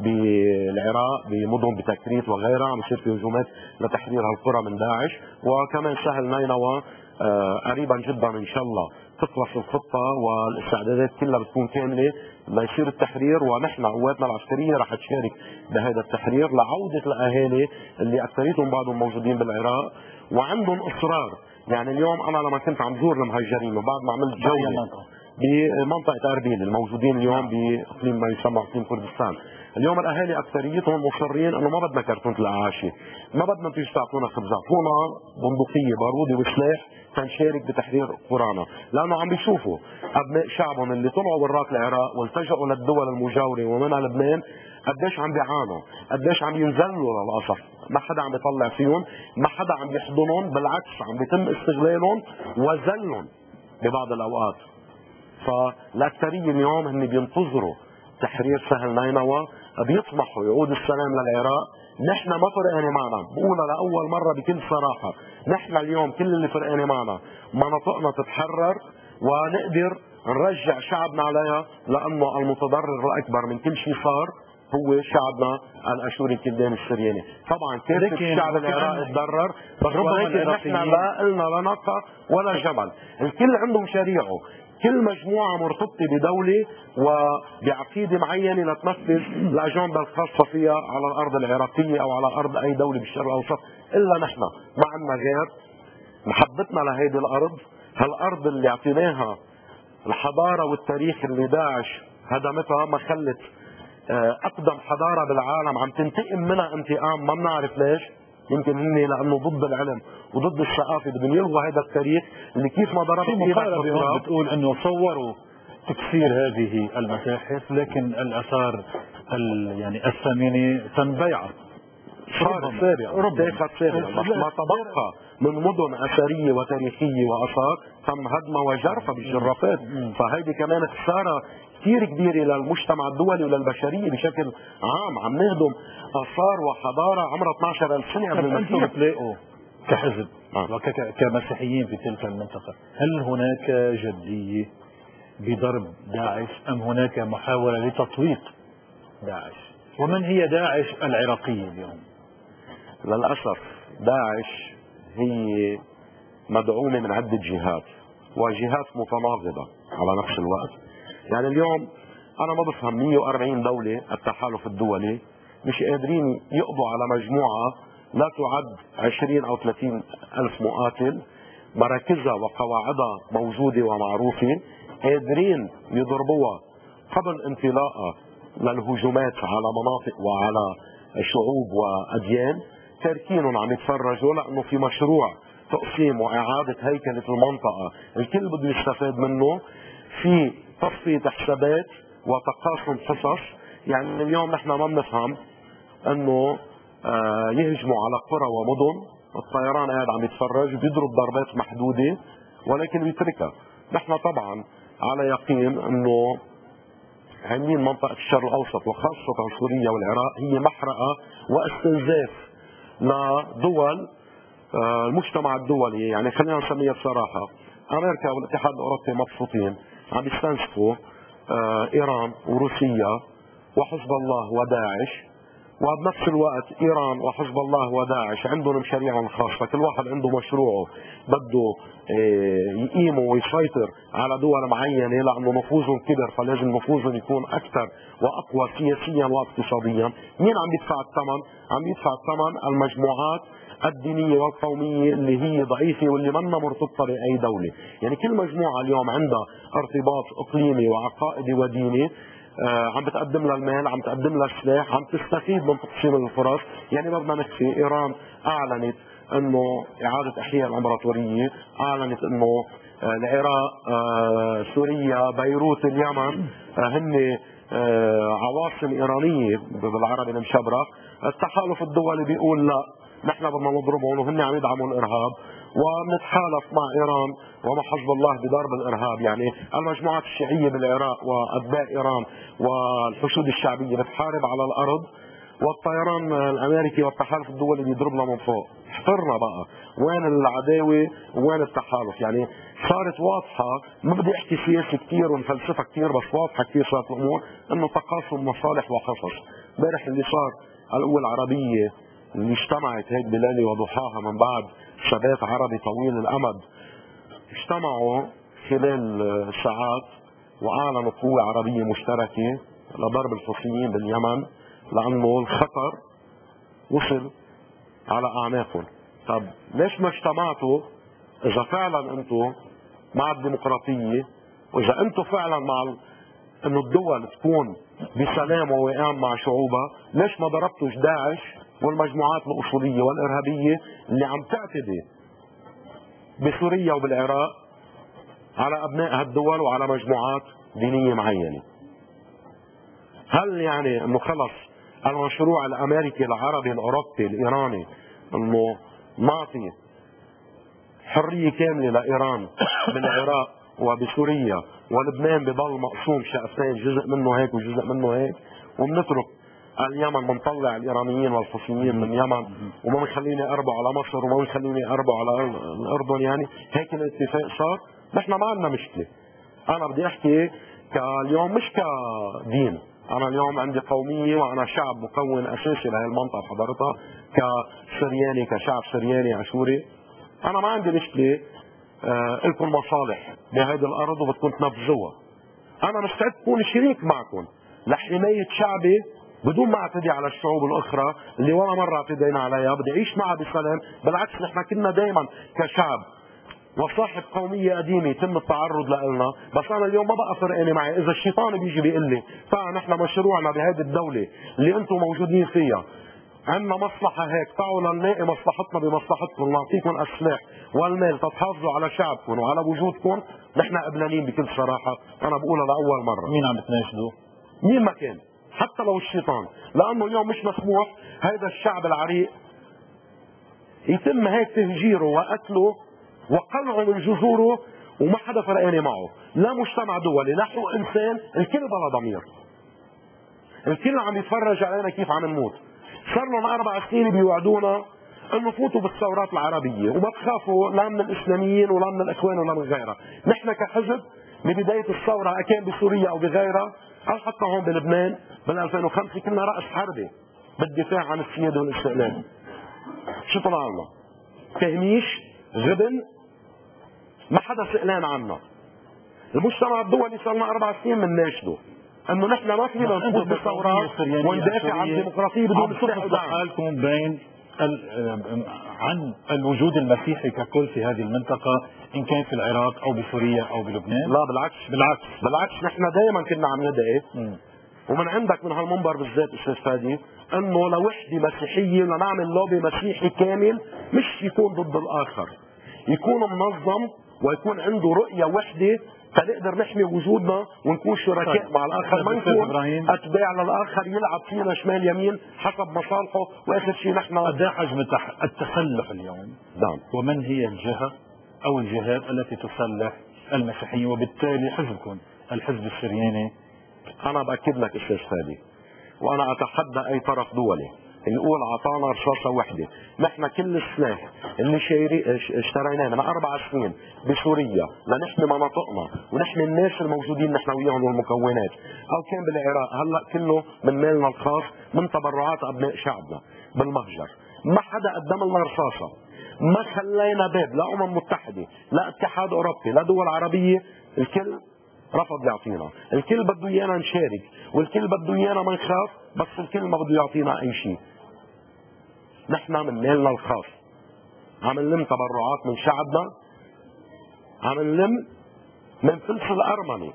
بالعراق بمدن بتكريت وغيرها، عم يصير في هجومات لتحرير هالقرى من داعش. وكمان سهل نينوى قريبا جدا ان شاء الله تخلص الخطه والاستعدادات كلها بتكون كامله ليصير التحرير، ونحن قواتنا العسكريه رح تشارك بهذا التحرير لعوده الاهالي اللي اكثريتهم بعضهم موجودين بالعراق وعندهم اصرار. يعني اليوم انا لما كنت عم زور المهجرين وبعد ما عملت جوله بمنطقه اربيل الموجودين اليوم باقليم ما يسمى اقليم كردستان، اليوم الاهالي اكثريتهم مصرين انه ما بدنا كرتونه الاعاشي، ما بدنا تيجي تعطونا خبز، اعطونا بندقيه بارودي وسلاح تنشارك بتحرير قرانا، لانه عم بيشوفوا ابناء شعبهم اللي طلعوا براك العراق والتجأوا للدول المجاوره ومنها لبنان قديش عم بيعانوا، قديش عم ينزلوا للقصف، ما حدا عم بيطلع فيهم، ما حدا عم يحضنهم، بالعكس عم بيتم استغلالهم وذلهم ببعض الاوقات. فالاكثريه اليوم هن بينتظروا تحرير سهل نينوى، بيطمحوا يعود السلام للعراق. نحن ما فرقانه معنا، بقولها لاول مره بكل صراحه، نحن اليوم كل اللي فرقانه معنا مناطقنا تتحرر ونقدر نرجع شعبنا عليها، لانه المتضرر الاكبر من كل شيء صار هو شعبنا الاشوري الكلداني السرياني. طبعا كافه الشعب العراقي تضرر، بس ولكن نحن لا قلنا لا ناقه ولا جمل، الكل عندهم شريعه، كل مجموعة مرتبطة بدولة وبعقيدة معينة لتنفذ الأجندة الخاصة فيها على الأرض العراقية أو على أرض أي دولة بالشرق الأوسط، إلا نحن ما عندنا غير محبتنا لهيدي الأرض، هالأرض اللي اعطيناها الحضارة والتاريخ اللي داعش هدمتها، ما خلت أقدم حضارة بالعالم عم تنتقم منها انتقام ما بنعرف ليش، يمكن هن لانه ضد العلم وضد الثقافه بدهم يلغوا هذا التاريخ اللي كيف ما ضرب
في مقاربه بتقول انه صوروا تكسير هذه المتاحف، لكن الاثار يعني الثمينه تنبيعت
صارت سابقه سابقه ما تبقى من مدن اثريه وتاريخيه واثار تم هدمها وجرفها بالجرافات، فهيدي كمان خساره كثير كبيره للمجتمع الدولي وللبشريه بشكل عام. عم نهدم اثار وحضاره عمرها اثنعش ألف سنه قبل
المسيح. انتم بتلاقوا كحزب وكمسيحيين في تلك المنطقه، هل هناك جديه بضرب داعش ام هناك محاوله لتطويق داعش؟ ومن هي داعش العراقيه اليوم؟
للاسف داعش هي مدعومه من عده جهات وجهات متناقضه على نفس الوقت. يعني اليوم انا ما بفهم مية وأربعين دولة التحالف الدولي مش قادرين يقضوا على مجموعة لا تعد عشرين او ثلاثين الف مقاتل، مراكزها وقواعدها موجودة ومعروفة، قادرين يضربوها قبل انطلاقها للهجومات على مناطق وعلى شعوب واديان، تاركينهم عم يتفرجوا، لانه في مشروع تقسيم واعاده هيكله المنطقه الكل بده يستفاد منه، في تصفيه حسابات وتقاسم حصص. يعني اليوم نحن ما بنفهم انه آه يهجموا على قرى ومدن، الطيران قاعد عم يتفرج بيضرب ضربات محدوده ولكن بيتركها. نحن طبعا على يقين انه عاملين منطقه الشرق الاوسط وخاصه سوريا والعراق هي محرقه واستنزاف لدول آه المجتمع الدولي. يعني خلينا نسميها بصراحه، امريكا والاتحاد الاوروبي مبسوطين عم يستنزفوا آه ايران وروسيا وحزب الله وداعش، وبنفس الوقت ايران وحزب الله وداعش عندهم مشاريعهم الخاصه، كل واحد عنده مشروعه بده يقيمه ويسيطر على دول معينه لانه نفوذهم كبر، فلازم نفوذهم يكون اكثر واقوى سياسيا واقتصاديا. مين عم يدفع الثمن؟ عم يدفع الثمن المجموعات الدينيه والقوميه اللي هي ضعيفه واللي منا مرتبطه باي دوله. يعني كل مجموعه اليوم عندها ارتباط اقليمي وعقائدي وديني آه عم بتقدم لها المال، عم تقدم لها السلاح، عم تستفيد من تقسيم الفرص. يعني ما بدنا نخفي، ايران اعلنت انه اعاده احياء الامبراطوريه، اعلنت انه آه العراق آه سوريا بيروت اليمن آه هن آه عواصم ايرانيه بالعربي المشبرق. التحالف الدولي بيقول لا، نحن بدنا نضربهم وهن عم يدعموا الارهاب، ونتحالف مع ايران ومع حزب الله بضرب الارهاب. يعني المجموعات الشيعيه بالعراق واتباع ايران والحشود الشعبيه بتحارب على الارض، والطيران الامريكي والتحالف الدولي بيضرب لها من فوق. احترنا بقى وين العداوه وين التحالف. يعني صارت واضحه، ما بدي احكي سياسه كثير ونفلسفه كثير، بس واضحه كثير صارت الامور انه تقاسم مصالح وحصص. امبارح اللي صار القوى العربيه اللي اجتمعت هيك بليله وضحاها من بعد ثبات عربي طويل الامد، اجتمعوا خلال ساعات واعلنوا قوه عربيه مشتركه لضرب الحوثيين باليمن، لانه الخطر وصل على اعناقهم. طب ليش ما اجتمعتوا اذا فعلا انتم مع الديمقراطيه، واذا انتم فعلا مع انه الدول تكون بسلام ووئام مع شعوبها؟ ليش ما ضربتوا داعش والمجموعات الاصوليه والارهابيه اللي عم تعتدي بسوريا وبالعراق على ابناء هالدول وعلى مجموعات دينيه معينه؟ هل يعني انه خلص المشروع الامريكي العربي الاوروبي الايراني انه نعطي حريه كامله لايران بالعراق وبسوريا، ولبنان بضل مقسوم شقفتين، جزء منه هيك وجزء منه هيك، وبنترك اليمن بنطلع الايرانيين والحوثيين من اليمن وما بنخليني اربوا على مصر وما بنخليني اربوا على الاردن؟ يعني هيك الاتفاق صار. نحن ما عندنا مشكله. انا بدي احكي كاليوم مش كدين، انا اليوم عندي قوميه وانا شعب مكون اساسي لهي المنطقه حضرتها، كسرياني كشعب سرياني عاشوري. انا ما عندي مشكله آه لكم مصالح بهذه الارض وبدكم تنفذوها. انا مستعد اكون شريك معكم لحمايه شعبي بدون ما اعتدي على الشعوب الاخرى اللي ولا مره اعتدينا عليها. بدي اعيش معها بسلام. بالعكس نحن كنا دائما كشعب وصاحب قوميه قديمه يتم التعرض لنا، بس انا اليوم ما بقى فرقاني معي اذا الشيطان بيجي بيقول لي تعال نحن مشروعنا بهذه الدوله اللي انتم موجودين فيها عندنا مصلحه هيك، تعالوا لنلاقي مصلحتنا بمصلحتكم، نعطيكم السلاح والمال تتحافظوا على شعبكم وعلى وجودكم. نحن قبلانين بكل صراحه، انا بقولها لاول مره.
مين عم بتناشدوا؟
مين ما كان، حتى لو الشيطان، لانه اليوم مش مسموح هذا الشعب العريق يتم هيك تهجيره وقتله وقلعه من جذوره وما حدا فرقاني معه، لا مجتمع دولي لا حقوق انسان، الكل بلا ضمير. الكل عم يتفرج علينا كيف عم نموت. صار لهم اربع سنين بيوعدونا انه فوتوا بالثورات العربيه وما تخافوا لا من الاسلاميين ولا من الاخوان ولا من غيرها. نحن كحزب ببدايه الثوره كان بسوريا او بغيرها او حتى هون بلبنان بال ألفين وخمسة كنا راس حربه بالدفاع عن السياده والاستقلال. شو طلع لنا؟ تهميش، غبن، ما حدا سئلان عنا. المجتمع الدولي صار لنا اربع سنين بنناشده انه نحن ما فينا نفوت بالثورات وندافع عن الديمقراطيه بدون سلاح ودعم.
حالكم بين عن الوجود المسيحي ككل في هذه المنطقه ان كان في العراق او بسوريا او بلبنان؟
لا بالعكس بالعكس بالعكس نحن دائما كنا عم ندعي، ومن عندك من هالمنبر بالذات استاذ فادي انه لوحده مسيحيه لنعمل لوبي مسيحي كامل، مش يكون ضد الاخر، يكون منظم ويكون عنده رؤيه وحده تنقدر نحمي وجودنا ونكون شركاء مع الاخر، ما نكون اتباع للاخر يلعب فينا شمال يمين حسب مصالحه، واخر شيء نحن
قد ايه حجم التسلح اليوم؟
نعم.
ومن هي الجهه او الجهات التي تسلح المسيحيين وبالتالي حزبكم الحزب السرياني؟
انا باكد لك استاذ فادي، وانا اتحدى اي طرف دولي نقول اعطانا رصاصه وحده، نحن كل السلاح اللي اشتريناه من اربع سنين بسوريا لنحمي مناطقنا ونحمي الناس الموجودين نحن وياهم والمكونات، او كان بالعراق هلا كله من مالنا الخاص من تبرعات ابناء شعبنا بالمهجر، ما حدا قدم لنا رصاصه، ما خلينا باب لا امم متحده لا اتحاد اوروبي لا دول عربيه، الكل رفض يعطينا، الكل بده ايانا نشارك، والكل بده ايانا ما نخاف، بس الكل ما بده يعطينا اي شيء. نحن من مالنا الخاص عم نلم تبرعات من شعبنا، عم نلم من فلس الارمني،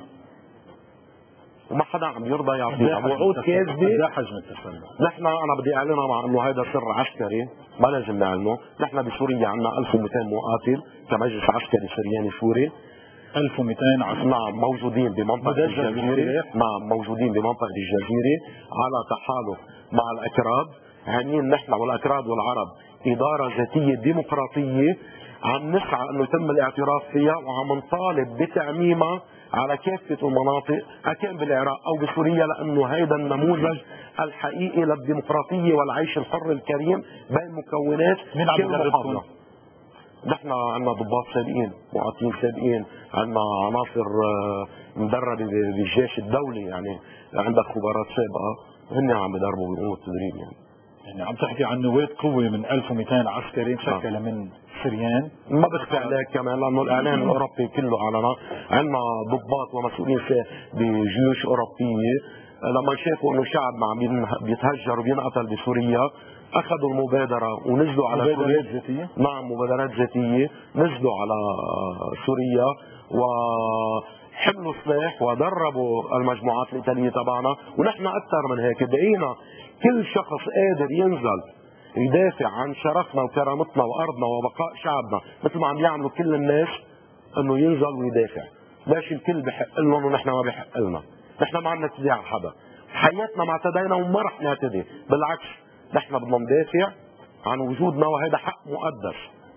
وما حدا عم يرضى يعطينا وعود كاذبه.
حجم التسلح
نحن انا بدي اعلنها مع انه هذا سر عسكري ما لازم نعلنه، نحن بسوريا عندنا ألف ومئتين مقاتل كمجلس عسكري سرياني سوري،
ألف ومئتين عسكري
نعم موجودين بمنطقه الجزيره، نعم موجودين بمنطقه الجزيره على تحالف مع الاكراد، هنين نحن والاكراد والعرب اداره ذاتيه ديمقراطيه عم نسعى انه يتم الاعتراف فيها، وعم نطالب بتعميمها على كافه المناطق كان بالعراق او بسوريا، لانه هيدا النموذج الحقيقي للديمقراطيه والعيش الحر الكريم بين مكونات كل محافظه. نحن عندنا ضباط سابقين، مقاتلين سابقين، عندنا عناصر مدربه بالجيش الدولي، يعني عندك خبرات سابقه هن عم بدربوا بيقوموا التدريب. يعني
يعني عم تحكي عن نواة قوه من ألف ومئتين عسكري مشكله من سريان،
ما بخفي عليك كمان لانه الاعلام الاوروبي كله علنا، عندنا ضباط ومسؤولين بجيوش اوروبيه لما شافوا انه شعبنا عم بيتهجر وبينقتل بسوريا اخذوا المبادره ونزلوا على
مبادرات ذاتيه.
نعم مبادرات ذاتيه، نزلوا على سوريا وحملوا سلاح ودربوا المجموعات القتاليه تبعنا، ونحن اكثر من هيك بقينا كل شخص قادر ينزل يدافع عن شرفنا وكرامتنا وارضنا وبقاء شعبنا مثل ما عم يعملوا كل الناس، انه ينزل ويدافع. ليش الكل بحق لهم ونحن ما بحق لنا؟ نحن ما عم نعتدي على حدا، حياتنا ما اعتدينا وما رح نعتدي، بالعكس نحن بدنا ندافع عن وجودنا وهذا حق مقدس.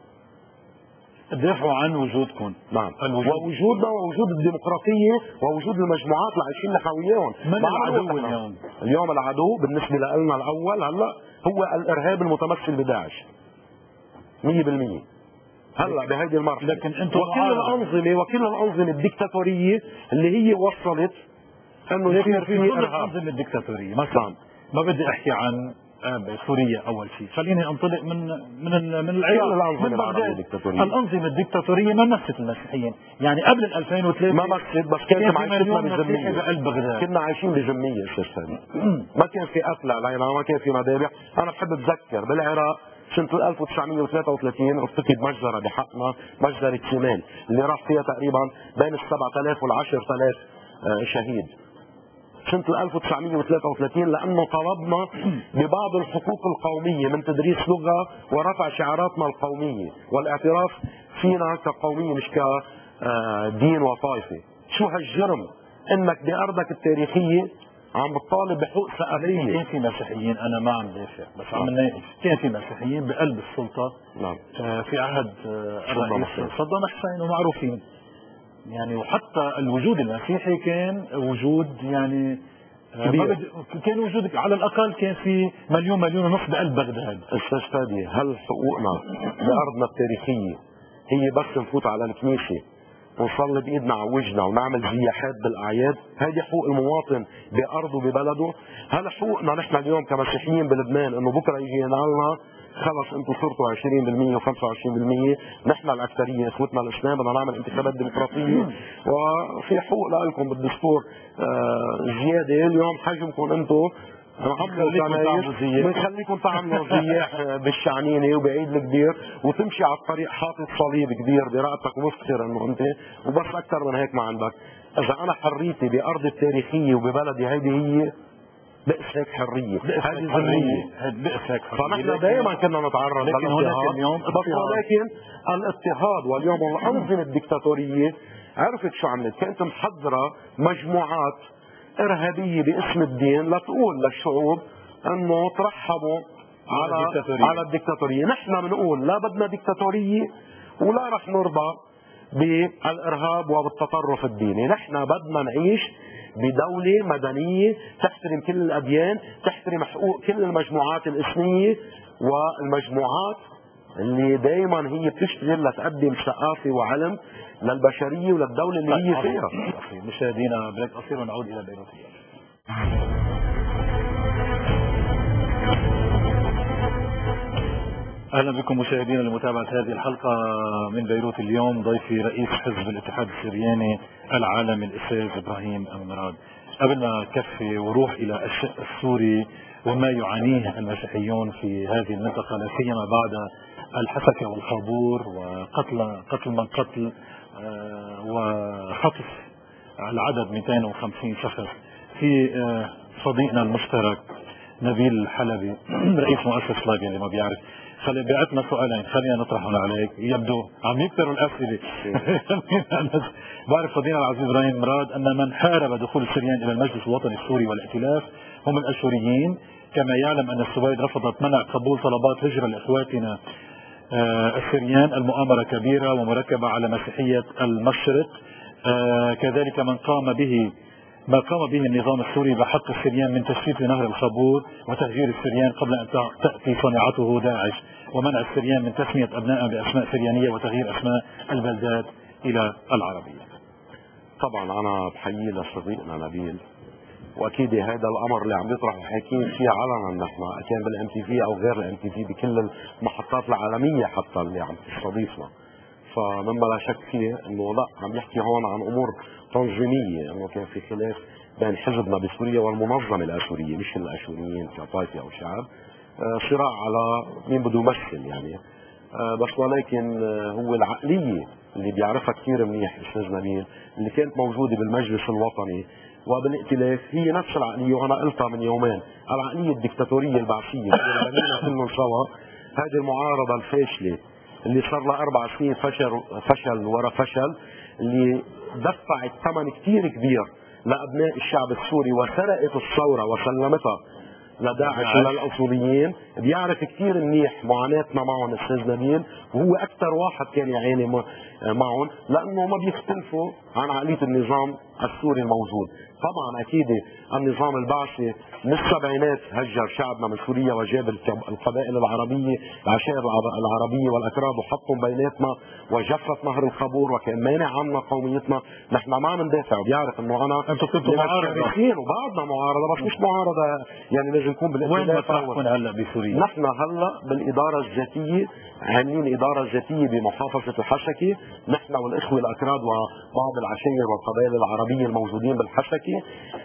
تدافعوا عن وجودكم.
نعم الوجود. ووجودنا ووجود الديمقراطيه ووجود المجموعات اللي عايشين نحن وياهم.
من العدو اليوم؟
اليوم العدو بالنسبه لنا الاول هلا هو الارهاب المتمثل بداعش مية بالمية هلا بهيدي المرحله.
لكن انتم
وكل الانظمه وكل الانظمه الدكتاتوريه اللي هي وصلت انه يصير في ارهاب.
الانظمه الدكتاتوريه مثلا ما بدي احكي عن بسوريا اول شيء، خليني انطلق من من من العراق.
من الدكتاتوريه
الانظمه الدكتاتوريه ما مست المسيحيين، يعني قبل ألفين وثلاثة
ما مست، بس كانت معيشتنا
بذميه بقلب بغداد،
كنا عايشين بذميه استاذ فادي، ما كان في قتل علينا، ما كان في مذابح. انا بحب اتذكر بالعراق سنه ألف وتسعمية وثلاثة وثلاثين ارتكب مجزره بحقنا، مجزره سيمان اللي راح فيها تقريبا بين السبعة آلاف والعشرة آلاف شهيد سنة ألف وتسعمية وثلاثة وثلاثين، لأنه طلبنا ببعض الحقوق القومية من تدريس لغة ورفع شعاراتنا القومية والاعتراف فينا كقومية مش كدين وطائفة. شو هالجرم انك بأرضك التاريخية عم بتطالب بحقوق ثقافية؟
كان في مسيحيين، انا ما عم دافع بس عم نناقش، كان في مسيحيين بقلب السلطة.
نعم.
في عهد الرئيس صدام حسين ومعروفين يعني، وحتى الوجود المسيحي كان وجود يعني كبير. كان وجود على الاقل كان في مليون مليون ونص بقلب بغداد.
استاذ فادي هل حقوقنا بارضنا التاريخيه هي بس نفوت على الكنيسه ونصلي بايدنا على وجهنا ونعمل زياحات بالاعياد؟ هذه حقوق المواطن بارضه ببلده. هل حقوقنا نحن اليوم كمسيحيين بلبنان انه بكره يجي ينقلنا خلص انتم صرتوا عشرين بالمية وخمسة وعشرين بالمية، نحن الاكثريه اخوتنا الاسلام بدنا نعمل انتخابات ديمقراطيه وفي حقوق لكم بالدستور آه زياده، اليوم حجمكم انتم بنخليكم تعملوا زياح بالشعنينه وبعيد الكبير وتمشي على الطريق حاطط صليب كبير برقبتك ومفتخر انه انت وبس، اكثر من هيك ما عندك. اذا انا حريتي بارضي التاريخيه وببلدي هيدي هي بئس هيك حريه،
هذه حريه، بئس هيك حريه.
فنحن دائما كنا نتعرض
لكن هناك اليوم
ولكن الاضطهاد واليوم الانظمه الدكتاتوريه عرفت شو عملت؟ كانت محضره مجموعات ارهابيه باسم الدين لتقول للشعوب انه ترحبوا على الدكتاتورية. على الدكتاتوريه، نحن بنقول لا بدنا دكتاتوريه ولا رح نرضى بالارهاب وبالتطرف الديني، نحن بدنا نعيش بدولة مدنية تحترم كل الأديان، تحترم حقوق كل المجموعات الإثنية والمجموعات اللي دائما هي بتشتغل لتقدم ثقافة وعلم للبشرية وللدولة اللي هي فيها.
مشاهدينا بريك قصير ونعود إلى بيروت. اهلا بكم مشاهدينا لمتابعه هذه الحلقه من بيروت. اليوم ضيفي رئيس حزب الاتحاد السرياني العالمي الاستاذ ابراهيم امراد. قبل ما كفي وروح الى الشق السوري وما يعانيه المسيحيون في هذه المنطقه لا سيما بعد الحسكه والخابور وقتل قتل من قتل وخطف العدد مئتين وخمسين شخص، في صديقنا المشترك نبيل الحلبي رئيس مؤسسه لاجئ اللي ما بيعرف، خلي بعتنا سؤالين خلينا نطرحهم عليك، يبدو عم يكثروا الاسئله. بعرف صديقنا العزيز ابراهيم مراد ان من حارب دخول السريان الى المجلس الوطني السوري والائتلاف هم الاشوريين، كما يعلم ان السويد رفضت منع قبول طلبات هجره لاخواتنا السريان، المؤامره كبيره ومركبه على مسيحيه المشرق. كذلك من قام به ما قام به النظام السوري بحق السريان من تشتيت نهر الخابور وتهجير السريان قبل ان تاتي صنيعته داعش، ومنع السريان من تسميه ابنائهم باسماء سريانيه وتغيير اسماء البلدات الى العربيه.
طبعا انا بحيي لصديقنا نبيل، واكيد هذا الامر اللي عم يطرح حاكيين فيه علنا نحن كان بالام تي في او غير الام تي في بكل المحطات العالميه حتى اللي عم تستضيفنا، فمما لا شك فيه انه لا عم يحكي هون عن امور تنظيميه، انه كان في خلاف بين حزبنا بسوريا والمنظمه الاشوريه مش الاشوريين كطائفه او شعب، صراع على مين بده يمثل يعني، بس ولكن هو العقليه اللي بيعرفها كثير منيح استاذ نبيل اللي كانت موجوده بالمجلس الوطني وبالائتلاف هي نفس العقليه، وانا قلتها من يومين، العقليه الدكتاتوريه البعثيه اللي بنينا كلهم سوا. هذه المعارضه الفاشله اللي صار لها اربع سنين فشل فشل ورا فشل، اللي دفعت ثمن كثير كبير لابناء الشعب السوري وسرقت الثوره وسلمتها لداعش وللاصوليين، بيعرف كثير منيح معاناتنا معهم استاذ نبيل، وهو اكثر واحد كان يعاني معهم لانه ما بيختلفوا عن عقليه النظام السوري الموجود. طبعا اكيد النظام البعثي من السبعينات هجر شعبنا من سوريا وجاب القبائل العربيه العشائر العربيه والاكراد وحطهم بيناتنا وجفت نهر الخابور وكان مانع عنا قوميتنا، نحن ما عم ندافع وبيعرف انه انا
انتم كنتوا معارضه
وبعدنا معارضه بس مش معارضه يعني لازم نكون
بالائتلاف. وين مطرحكم هلا بسوريا؟
نحن هلا بالاداره الذاتيه عاملين اداره ذاتيه بمحافظه الحسكه، نحن والاخوه الاكراد وبعض العشائر والقبائل العربيه الموجودين بالحسكه.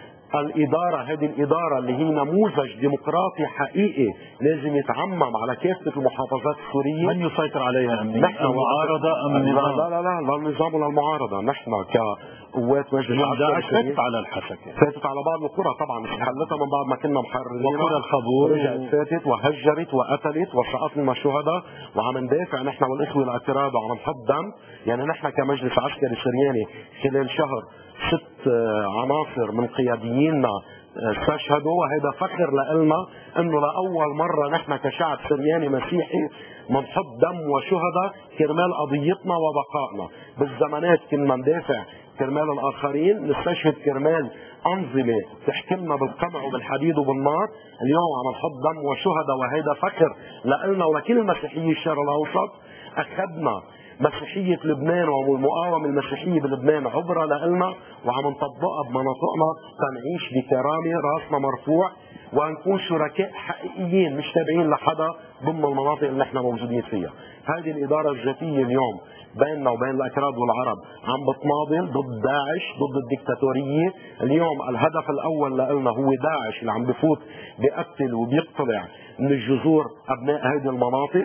الإدارة هذه الإدارة اللي هي نموذج ديمقراطي حقيقي لازم يتعمم على كافة المحافظات السورية.
من يسيطر عليها أمنيا؟ نحن المعارضة أم النظام؟
لا لا لا لا النظام ولا المعارضة، نحن كقوات مجلس
العسكري فاتت على الحسكة،
فاتت على بعض القرى طبعا حلتها من بعد ما كنا محررين،
وقرى الخابور
رجعت فاتت وهجرت وقتلت وسقط لنا شهداء، وعم ندافع نحن والإخوة الأكراد وعم نحط دم، يعني نحن كمجلس عسكري سرياني خلال شهر ست عناصر من قيادييننا استشهدوا، وهذا فخر لنا انه لاول مره نحن كشعب سرياني مسيحي بنحط دم وشهداء كرمال قضيتنا وبقائنا. بالزمانات كنا ندافع كرمال الاخرين، نستشهد كرمال انظمه تحكمنا بالقمع وبالحديد وبالنار، اليوم عم نحط دم وشهداء وهذا فخر لنا ولكل مسيحيي الشرق الاوسط. اخذنا مسيحية لبنان والمقاومة المسيحية بلبنان عبرة لنا وعم نطبقها بمناطقنا تنعيش بكرامة راسنا مرفوع ونكون شركاء حقيقيين مش تابعين لحدا ضمن المناطق اللي نحن موجودين فيها. هذه الإدارة الذاتية اليوم بيننا وبين الأكراد والعرب عم بتناضل ضد داعش ضد الدكتاتورية. اليوم الهدف الأول لنا هو داعش اللي عم بفوت بيقتل وبيقتلع من الجذور أبناء هذه المناطق.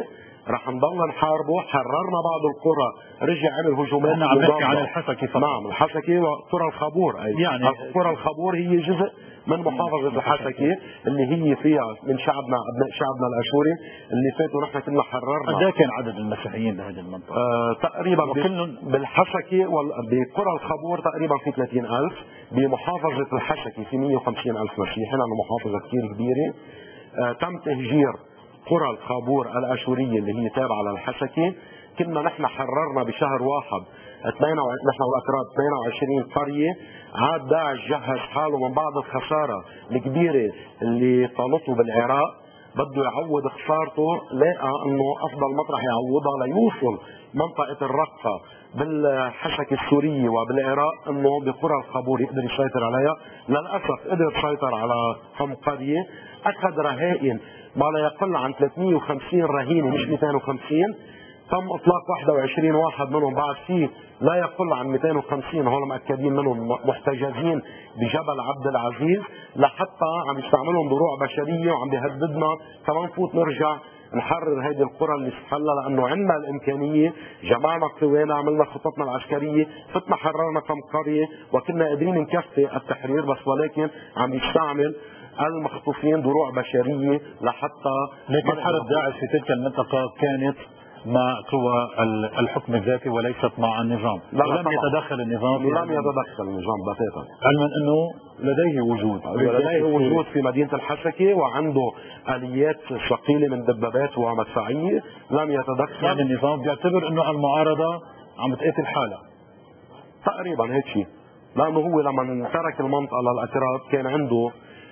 رح نضل نحاربه. حررنا بعض القرى، رجع عمل هجومات.
انا عم بحكي عن الحسكي فقط.
نعم الحسكي وقرى الخابور. اي
يعني
قرى الخابور هي جزء من محافظة الحسكي اللي هي فيها من شعبنا ابناء شعبنا الاشوري اللي فاتوا نحن كنا حررنا.
قد كان عدد المسيحيين بهذه المنطقة؟
آه تقريبا
وكلهم
بالحسكي بقرى الخابور تقريبا في ثلاثين ألف، بمحافظة الحسكي في مية وخمسين ألف مسيحي لأنه محافظة كثير كبيرة. آه تم تهجير قرى الخابور الاشورية اللي هي تابعة للحسكي. كنا نحن حررنا بشهر واحد نحن والاكراد اثنين وعشرين قرية. عاد داعش جهز حاله من بعد الخسارة الكبيرة اللي طالته بالعراق، بده يعوض خسارته، لقى انه افضل مطرح يعوضها ليوصل منطقة الرقة بالحسكي السورية وبالعراق انه بقرى الخابور يقدر يسيطر عليها. للاسف قدر يسيطر على كم قرية، اخذ رهائن ما لا يقل عن ثلاثمية وخمسين رهينة مش مئتين وخمسين. تم اطلاق واحد وعشرين واحد منهم، بعد فيه لا يقل عن مئتين وخمسين هول مأكدين منهم محتجزين بجبل عبد العزيز، لحتى عم يستعملهم دروع بشريه وعم بيهددنا كمان نفوت نرجع نحرر هيدي القرى اللي استحلها، لانه عندنا الامكانيه، جمعنا قوانا، عملنا خططنا العسكريه، فتنا حررنا كم قريه وكنا قادرين نكفي التحرير، بس ولكن عم يستعمل المخطوفين دروع بشريه لحتى.
لكن حرب داعش في تلك المنطقه كانت مع قوى الحكم الذاتي وليست مع النظام.
لا
لم يتدخل النظام،
لم يتدخل النظام بتاتا،
علما انه لديه وجود
لديه وجود في مدينه الحسكي وعنده اليات ثقيله من دبابات ومدفعيه. لم يتدخل.
يعني النظام بيعتبر انه المعارضه عم تقاتل حالها
تقريبا هيك شيء، لانه هو لما ترك المنطقه للاكراد كان عنده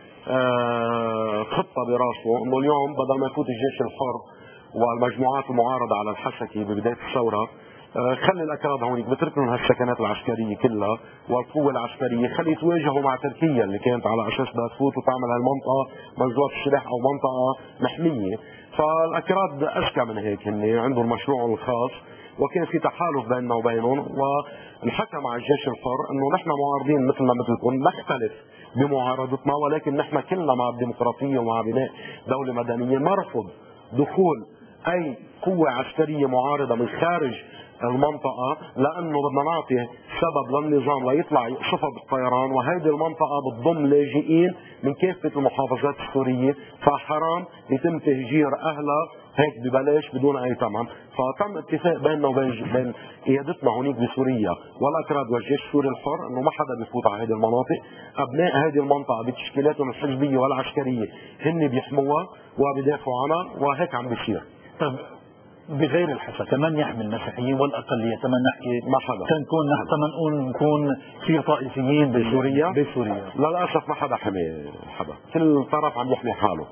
آه خطه براسه انه اليوم بدل ما يفوت الجيش الحر والمجموعات المعارضة على الحسكي ببداية الثورة، خلي الأكراد هونيك بترك لهم هالسكنات العسكرية كلها والقوة العسكرية، خلي يتواجهوا مع تركيا اللي كانت على أساس بدها تفوت وتعمل هالمنطقة منزوعة السلاح أو منطقة محمية. فالأكراد أذكى من هيك، هن عندهم مشروعهم الخاص وكان في تحالف بيننا وبينهم، وانحكى مع الجيش الحر انه نحن معارضين مثلنا مثلكم، نختلف بمعارضتنا ولكن نحن كلنا مع الديمقراطية ومع بناء دولة مدنية، نرفض دخول اي قوة عسكرية معارضة من خارج المنطقة، لانه بدنا نعطي سبب للنظام ليطلع يقصفها بالطيران، وهيدي المنطقة بتضم لاجئين من كافة المحافظات السورية، فحرام يتم تهجير اهلها هيك ببلاش بدون اي ثمن. فتم اتفاق بيننا وبين بين قيادتنا هونيك بسوريا والاكراد والجيش السوري الحر انه ما حدا بيفوت على هذه المناطق، ابناء هذه المنطقة بتشكيلاتهم الحزبية والعسكرية هن بيحموها وبيدافعوا عنها، وهيك عم بيصير.
طيب بغير الحسكة من يحمي المسيحيين والاقليه؟ تمام نحكي
ما حدا،
تنكون تمام نقول نكون في طائفيين بسوريا بسوريا
للاسف ما حدا حمي حدا، كل طرف عم يحمي حاله،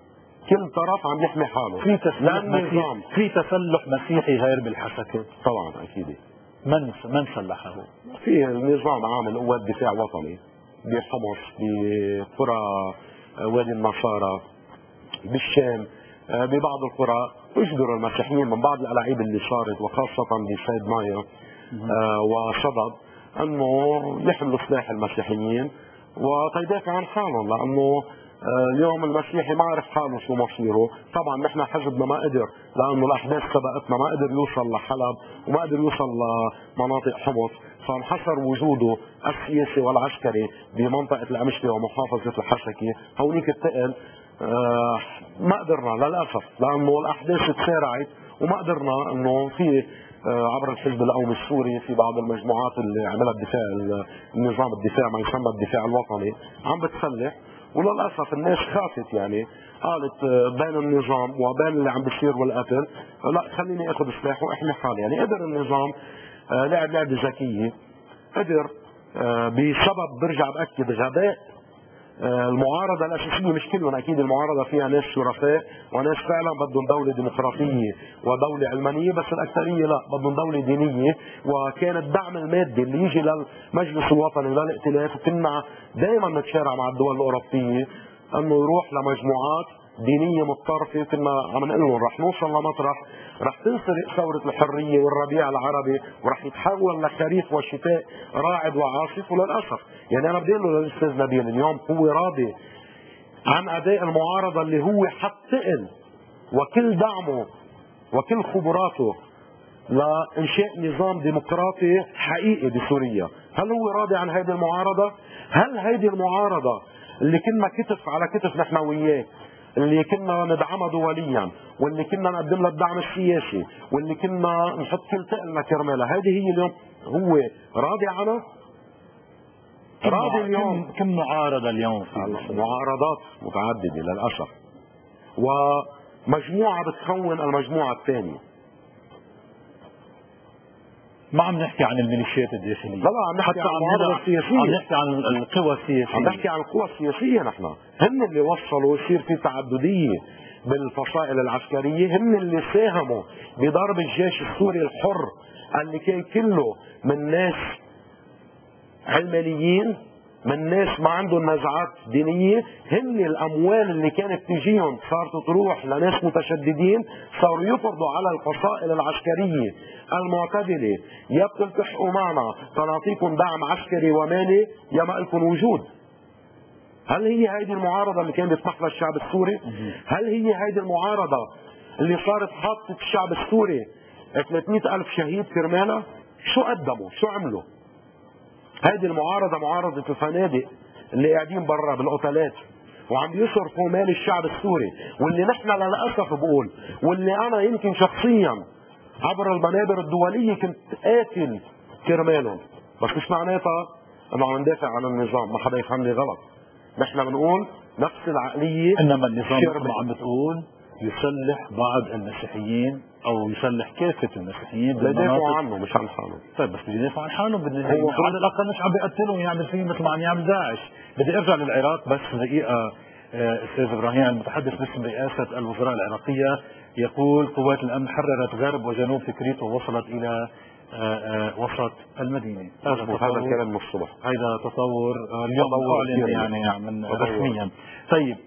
كل طرف عم يحمي حاله.
في تسلح مسيحي في تسلح مسيحي غير بالحسكة؟
طبعا اكيد.
من من سلحه؟
في النظام عامل قوات دفاع وطني بحمص، بقرى وادي النصارى، بالشام، ببعض القرى اجبروا المسيحيين من بعض الألاعيب اللي صارت وخاصة بسيد مايا آه وصدد انه يحملوا سلاح المسيحيين وتيدافع عن حالهم، لانه آه اليوم المسيحي ما عرف حاله شو مصيره. طبعا نحن حزبنا ما قدر، لانه الاحداث سبقتنا، ما قدر يوصل لحلب وما قدر يوصل لمناطق حمص، فانحصر وجوده السياسي والعسكري بمنطقة الأمشلة ومحافظة الحسكي. هونيك التقل آه ما قدرنا للأسف، لأنه الأحداث تسارعت وما قدرنا أنه في آه عبر الحزب القومي السوري في بعض المجموعات اللي عملها الدفاع النظام الدفاع ما يسمى الدفاع الوطني عم بتسلح، وللأسف الناس خافت، يعني قالت آه بين النظام وبين اللي عم بيصير والقتل لا خليني اخذ سلاح واحمي حالي. يعني قدر النظام آه لعب لعبة ذكية، قدر آه بسبب برجع بأكد غباء المعارضة الأساسية، مش كلهم أكيد، المعارضة فيها ناس شرفاء وناس فعلا بدهم دولة ديمقراطية ودولة علمانية، بس الأكثرية لا بدهم دولة دينية. وكان الدعم المادي اللي يجي للمجلس الوطني وللائتلاف كنا دائما نتشارع مع الدول الأوروبية أنه يروح لمجموعات دينية متطرفة، كنا عم نقول لهم رح نوصل لمطرح رح تنسرق ثورة الحرية والربيع العربي ورح يتحول لخريف وشتاء راعد وعاصف. وللأسف يعني أنا بدي أقول له للأستاذ نبيل اليوم هو راضي عن أداء المعارضة اللي هو حط ثقل وكل دعمه وكل خبراته لإنشاء نظام ديمقراطي حقيقي بسوريا. هل هو راضي عن هذه المعارضة؟ هل هذه المعارضة اللي كنا كتف على كتف نحن وياه، اللي كنا ندعمها دوليا، واللي كنا نقدم لها الدعم السياسي، واللي كنا نحط كل ثقلنا كرمالها، هذه هي اليوم هو راضي عنها؟ راضي اليوم؟
كم معارضة اليوم في
معارضات متعددة للأسف، ومجموعة بتخون المجموعة الثانية.
ما عم نحكي عن الميليشيات الداخلية،
لا لا عم نحكي عن المعارضة السياسية،
عم نحكي عن القوى السياسية،
عم نحكي عن القوى السياسية. نحن هن اللي وصلوا يصير في تعددية بالفصائل العسكرية، هن اللي ساهموا بضرب الجيش السوري الحر اللي كان كله من ناس علمانيين، من ناس ما عندهم نزعات دينية. هن الأموال اللي كانت تجيهم صارت تروح لناس متشددين، صاروا يفرضوا على الفصائل العسكرية المعتدلة، يا بتلتحقوا معنا تنعطيكم دعم عسكري ومالي يا ما لكم وجود. هل هي هيدي المعارضة اللي كان بيسمح لها الشعب السوري؟ هل هي هيدي المعارضة اللي صارت حاطة الشعب السوري ثلاثمئة ألف شهيد كرمالها؟ شو قدموا؟ شو عملوا؟ هيدي المعارضة معارضة الفنادق اللي قاعدين برا بالاوتيلات وعم يصرفوا مال الشعب السوري، واللي نحن للأسف بقول، واللي أنا يمكن شخصيا عبر المنابر الدولية كنت قاتل كرمالهم، بس مش معناتها انه عم ندافع عن النظام، ما حدا يفهمني غلط. نحن بنقول نفس العقلية،
انما النظام مثل ما عم بتقول يسلح بعض المسيحيين او يسلح كافة المسيحيين
ليدافعوا عنه مش عن حالهم.
طيب بس بده يدافع عن حالهم، بالنهاية على الاقل مش عم بيقتلهم يعمل فيهم مثل ما عم يعمل داعش. بدي ارجع للعراق بس دقيقة. استاذ ابراهيم المتحدث باسم رئاسة الوزراء العراقية يقول قوات الامن حررت غرب وجنوب تكريت ووصلت الى وسط المدينة.
هذا هذا الكلام من الصبح،
هذا تطور اليوم معلن يعني من رسميا. طيب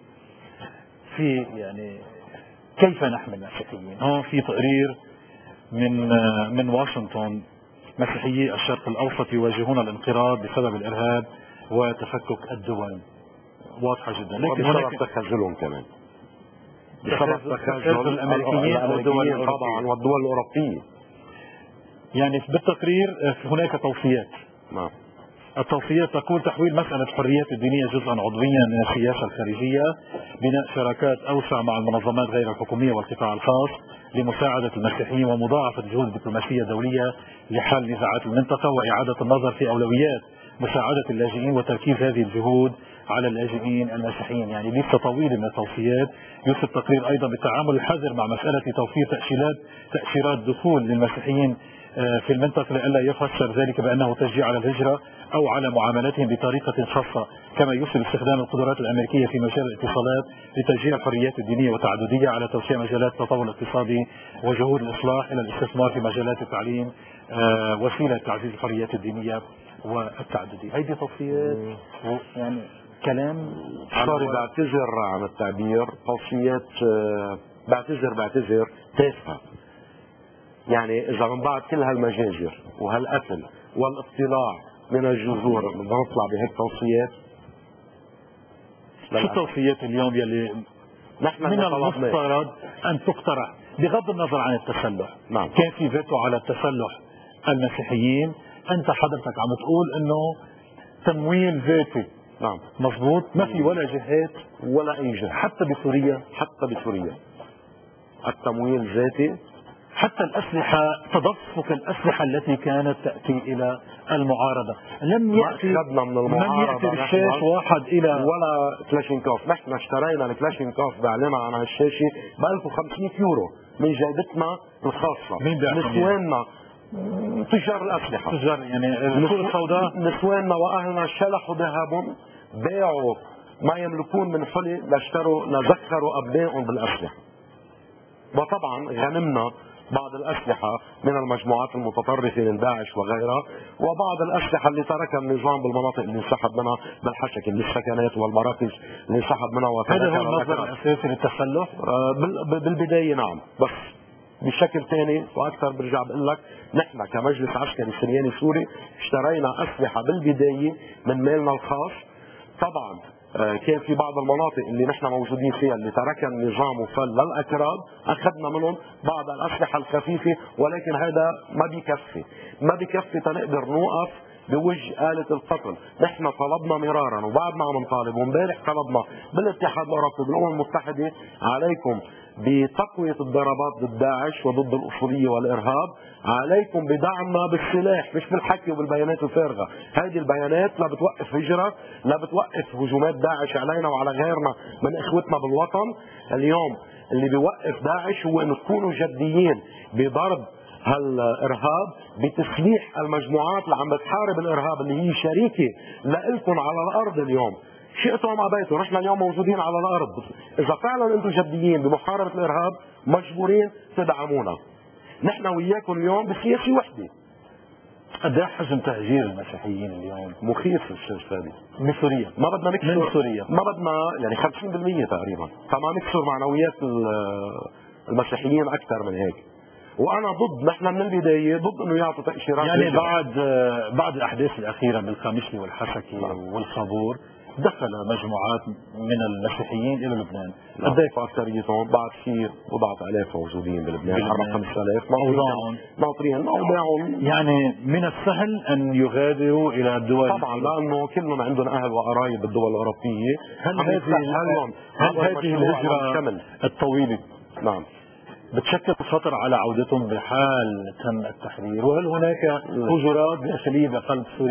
في يعني كيف نحمي المسيحيين؟ هون في تقرير من من واشنطن، مسيحيي الشرق الاوسط يواجهون الانقراض بسبب الارهاب وتفكك الدول. واضحه جدا،
لكن بسبب تخاذلهم كمان، بسبب تخاذل
الامريكيين والدول
طبعا والدول الاوروبيه.
يعني بالتقرير هناك توصيات.
نعم.
التوصيات تقول تحويل مسألة الحريات الدينية جزءا عضويا من السياسة الخارجية، بناء شراكات أوسع مع المنظمات غير الحكومية والقطاع الخاص لمساعدة المسيحيين، ومضاعفة الجهود الدبلوماسية الدولية لحل نزاعات المنطقة، وإعادة النظر في أولويات مساعدة اللاجئين وتركيز هذه الجهود على اللاجئين المسيحيين. يعني لسه طويل من التوصيات. يوصي التقرير أيضا بالتعامل الحذر مع مسألة توفير تأشيرات تأشيرات دخول للمسيحيين في المنطقة لئلا يفسر ذلك بأنه تشجيع على الهجرة أو على معاملتهم بطريقة خاصة. كما يوصي باستخدام القدرات الأمريكية في مجال الاتصالات لتشجيع الحريات الدينية والتعددية على توسيع مجالات التطور الاقتصادي وجهود الإصلاح إلى الاستثمار في مجالات التعليم وسيلة تعزيز الحريات الدينية والتعددية. هيدي توصيات يعني كلام
سوري بعتذر عن التعبير، توصيات بعتذر بعتذر تافهة. يعني إذا من بعد كل هالمجازر وهالقتل والاقتلاع من الجذور بدنا نطلع بهيك توصيات؟
شو التوصيات اليوم يلي
نحن
من المفترض أن تقترح بغض النظر عن التسلح؟
نعم.
كان في فيتو على التسلح المسيحيين، أنت حضرتك عم تقول إنه تمويل ذاتي.
نعم
مضبوط. ما في ولا جهات
ولا أي جهة
حتى بسوريا،
حتى بسوريا التمويل ذاتي.
حتى الأسلحة، تدفق الأسلحة التي كانت تأتي إلى المعارضة لم يأتي
من المعارضة
لم يأتي الشاش واحد إلى
ولا كلاشينكوف. نحن اشترينا الكلاشينكوف بعلنا عن الشاشة ب ألف وخمسمئة يورو من جيبتنا الخاصة.
مين
نسواننا تجار الأسلحة،
تجار يعني السوق السوداء،
نسواننا وأهلنا شلحوا ذهبهم، باعوا ما يملكون من حلي لاشتروا لذخروا أبنائهم بالأسلحة. وطبعا غنمنا بعض الأسلحة من المجموعات المتطرفة من داعش وغيرها، وبعض الأسلحة اللي تركها النظام بالمناطق اللي انسحب منها بالحشك بالسكنات والمراكز اللي انسحب منها.
هذا هو المصدر الأساسي للتسلح؟
بالبداية نعم، بس بشكل ثاني واكثر برجع بقول لك نحن كمجلس عسكري سرياني سوري اشترينا اسلحه بالبدايه من مالنا الخاص. طبعا كان في بعض المناطق اللي نحن موجودين فيها اللي تركها النظام وفل للاكراد، اخذنا منهم بعض الاسلحه الخفيفه، ولكن هذا ما بيكفي، ما بيكفي تنقدر نوقف بوجه آلة القتل. نحن طلبنا مرارا وبعدنا عم نطالب، وامبارح طلبنا بالاتحاد الاوروبي بالامم المتحده عليكم بتقويه الضربات ضد داعش وضد الاصوليه والارهاب، عليكم بدعمنا بالسلاح مش بالحكي وبالبيانات الفارغه. هذه البيانات لا بتوقف هجره، لا بتوقف هجومات داعش علينا وعلى غيرنا من اخوتنا بالوطن. اليوم اللي بيوقف داعش هو انه تكونوا جديين بضرب هالارهاب، بتسليح المجموعات اللي عم بتحارب الارهاب اللي هي شريكه لكم على الارض. اليوم شئتوا ام ابيتوا نحن اليوم موجودين على الارض. اذا فعلا انتم جديين بمحاربه الارهاب مجبورين تدعمونا. نحن وياكم اليوم بسياسه وحده.
قد ايه حجم تهجير المسيحيين اليوم؟
مخيف استاذ فادي.
من سوريا
ما بدنا نكسر
من سوريا
ما بدنا يعني خمسين بالمئة تقريبا، فما نكسر معنويات المسيحيين اكثر من هيك. وانا ضد، نحن من البدايه ضد انه يعطوا تاشيرات.
يعني بعد بعد الاحداث الاخيره بالقامشلي والحسكي والخابور دخل مجموعات من المسيحيين الى لبنان.
قد ايه اكثريتهم؟ بعد في بضعة الاف موجودين بلبنان، حوالي خمسة آلاف ناطرين اوضاعهم.
يعني من السهل ان يغادروا الى الدول
طبعا لانه كلهم عندهم اهل وقرايب بالدول الاوروبيه.
هل هذه هل هذه الهجره الطويله
نعم
بتشكل خطر على عودتهم بحال تم التحرير؟ وهل هناك هجرات داخليه بقلب سوريا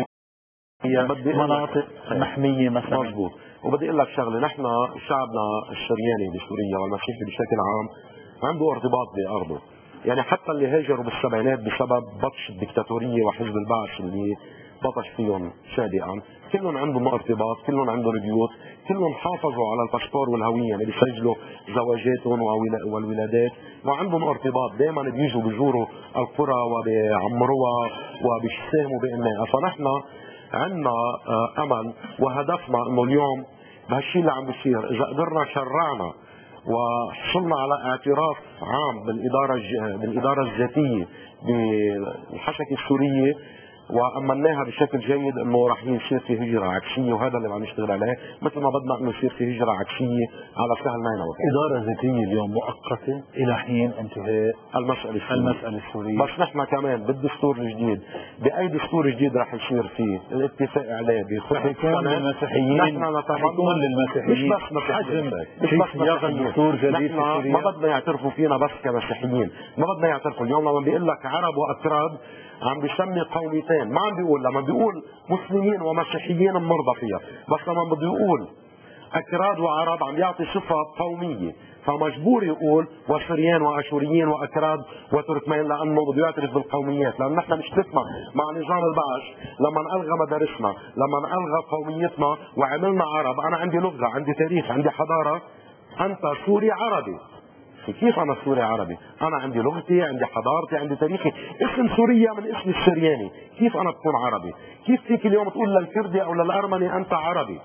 مناطق محميه مثلا؟
مضبوط. وبدي اقول لك شغله، نحن شعبنا الشرياني بسوريا والمسيحي بشكل عام عنده ارتباط بارضه. يعني حتى اللي هاجروا بالسبعينات بسبب بطش الدكتاتوريه وحزب البعث اللي بطش فيهم سابقا، كلهم عندهم ارتباط، كلهم عندهم بيوت، كلهم حافظوا على الباسبور والهويه، يعني بيسجلوا زواجاتهم والولادات وعندهم ارتباط. دائما بيجوا بيزوروا القرى وبيعمروها وبيساهموا بانها. فنحن عندنا امل وهدفنا انه اليوم بهالشيء اللي عم بيصير اذا قدرنا شرعنا وحصلنا على اعتراف عام بالاداره بالاداره الذاتيه بالحشكه السوريه وامناها بشكل جيد، انه راح يصير في هجره عكسيه، وهذا اللي عم نشتغل عليه، مثل ما بدنا انه يصير في هجره عكسيه على سهل نينوى.
اداره ذاتيه اليوم مؤقته الى حين انتهاء
المساله السوريه.
المساله السوريه.
بس نحن كمان بالدستور الجديد، باي دستور جديد راح يصير فيه الاتفاق عليه بخطه
حيكون للمسيحيين،
نحن
حيكون للمسيحيين
مش بس مسيحيين،
مش بس مسيحيين. دستور جديد في سوريا.
ما بدنا يعترفوا فينا بس كمسيحيين، ما بدنا يعترفوا. اليوم لما بيقول لك عرب واكراد عم بيسمي قوميتين، ما عم بيقول، لما بيقول مسلمين ومسيحيين بنرضى فيها، بس لما بده يقول اكراد وعرب عم يعطي صفه قوميه، فمجبور يقول وسريان واشوريين واكراد وتركمان، لانه بده يعترف بالقوميات. لان نحن مشكلتنا مع نظام البعث لما الغى مدارسنا، لما الغى قوميتنا وعملنا عرب. انا عندي لغه، عندي تاريخ، عندي حضاره. انت سوري عربي. كيف انا سوري عربي؟ انا عندي لغتي، عندي حضارتي، عندي تاريخي. اسم سوريا من اسم السرياني، كيف انا بكون عربي؟ كيف فيك اليوم تقول للكردي او للارمني انت عربي؟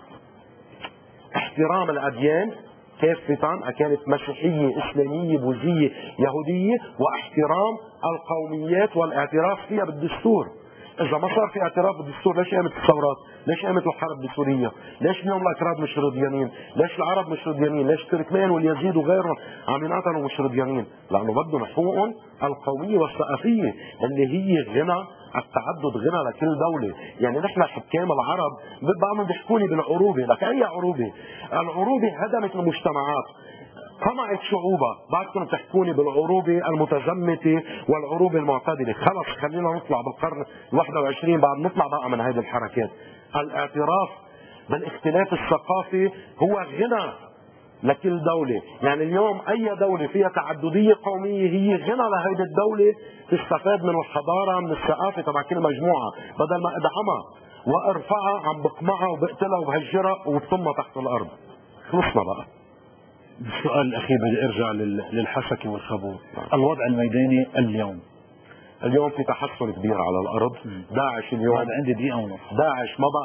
احترام الاديان كافة، كانت مسيحية، اسلامية، بوذية، يهودية، واحترام القوميات والاعتراف فيها بالدستور. اذا ما صار في اعتراف بالدستور، ليش قامت الثورات؟ ليش قامت الحرب بسوريا؟ ليش اليوم الاكراد مش رضيانين؟ ليش العرب مش رضيانين؟ ليش التركمان واليزيد وغيرهم عم ينقتلوا مش رضيانين؟ لانه بدهم حقوقهم القوميه والثقافيه اللي هي غنى التعدد، غنى لكل دوله. يعني نحن حكام العرب بعضهم بيحكوا لي بالعروبه، لك اي عروبه؟ العروبه هدمت المجتمعات، طمعت شعوبها، بعدكم تحكوني بالعروبة المتزمتة والعروبة المعتدلة. خلص خلينا نطلع بالقرن الواحد والعشرين، بعد نطلع بقى من هذه الحركات. الاعتراف بالاختلاف الثقافي هو غنى لكل دولة. يعني اليوم اي دولة فيها تعددية قومية هي غنى لهيدي الدولة تستفاد من الحضارة، من الثقافة تبع كل مجموعة، بدل ما ادعمها وارفعها عم بقمعها وبقتلها وبهجرها وبطمها تحت الارض. خلصنا بقى.
السؤال الاخير بدي ارجع للحسكي والخابور. الوضع الميداني اليوم
اليوم في تحسن كبير على الارض. داعش اليوم
عندي دقيقه ونص.
داعش ما بقى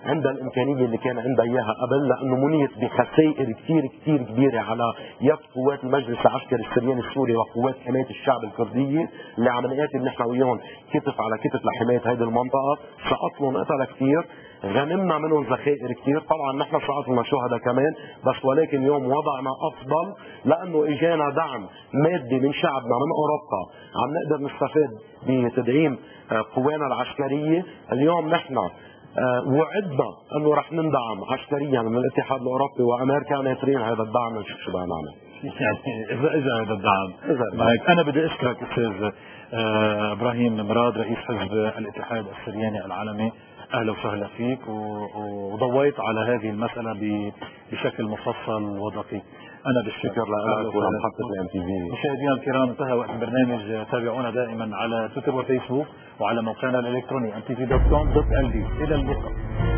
عندها الامكانيه اللي كان عندها اياها قبل، لانه منيت بخسائر كثير كثير كبيره على يد قوات المجلس العسكري السرياني السوري وقوات حمايه الشعب الكرديه اللي عم نقاتل نحن وياهم كتف على كتف لحمايه هذه المنطقه. سقط لهم قتله كثير، غنمنا منهم ذخائر كثير. طبعا نحن سقط لنا شهداء كمان، بس ولكن اليوم وضعنا افضل لانه اجانا دعم مادي من شعبنا من اوروبا، عم نقدر نستفاد بتدعيم قوانا العسكريه. اليوم نحن وعدنا انه رح نندعم عسكريا من الاتحاد الاوروبي وامريكا، ناطرين هذا الدعم نشوف شو بدنا نعمل.
يعني اذا اذا هذا الدعم معك. انا بدي اشكرك استاذ ابراهيم مراد رئيس حزب الاتحاد السرياني العالمي، اهلا وسهلا فيك، وضويت على هذه المساله بشكل مفصل ودقيق. انا بالشكر لك ولمحطه الام تي في. مشاهدينا الكرام، انتهى وقت البرنامج. تابعونا دائما على تويتر وفيسبوك وعلى موقعنا الالكتروني ام تي في دوت كوم دوت ال بي. الى اللقاء.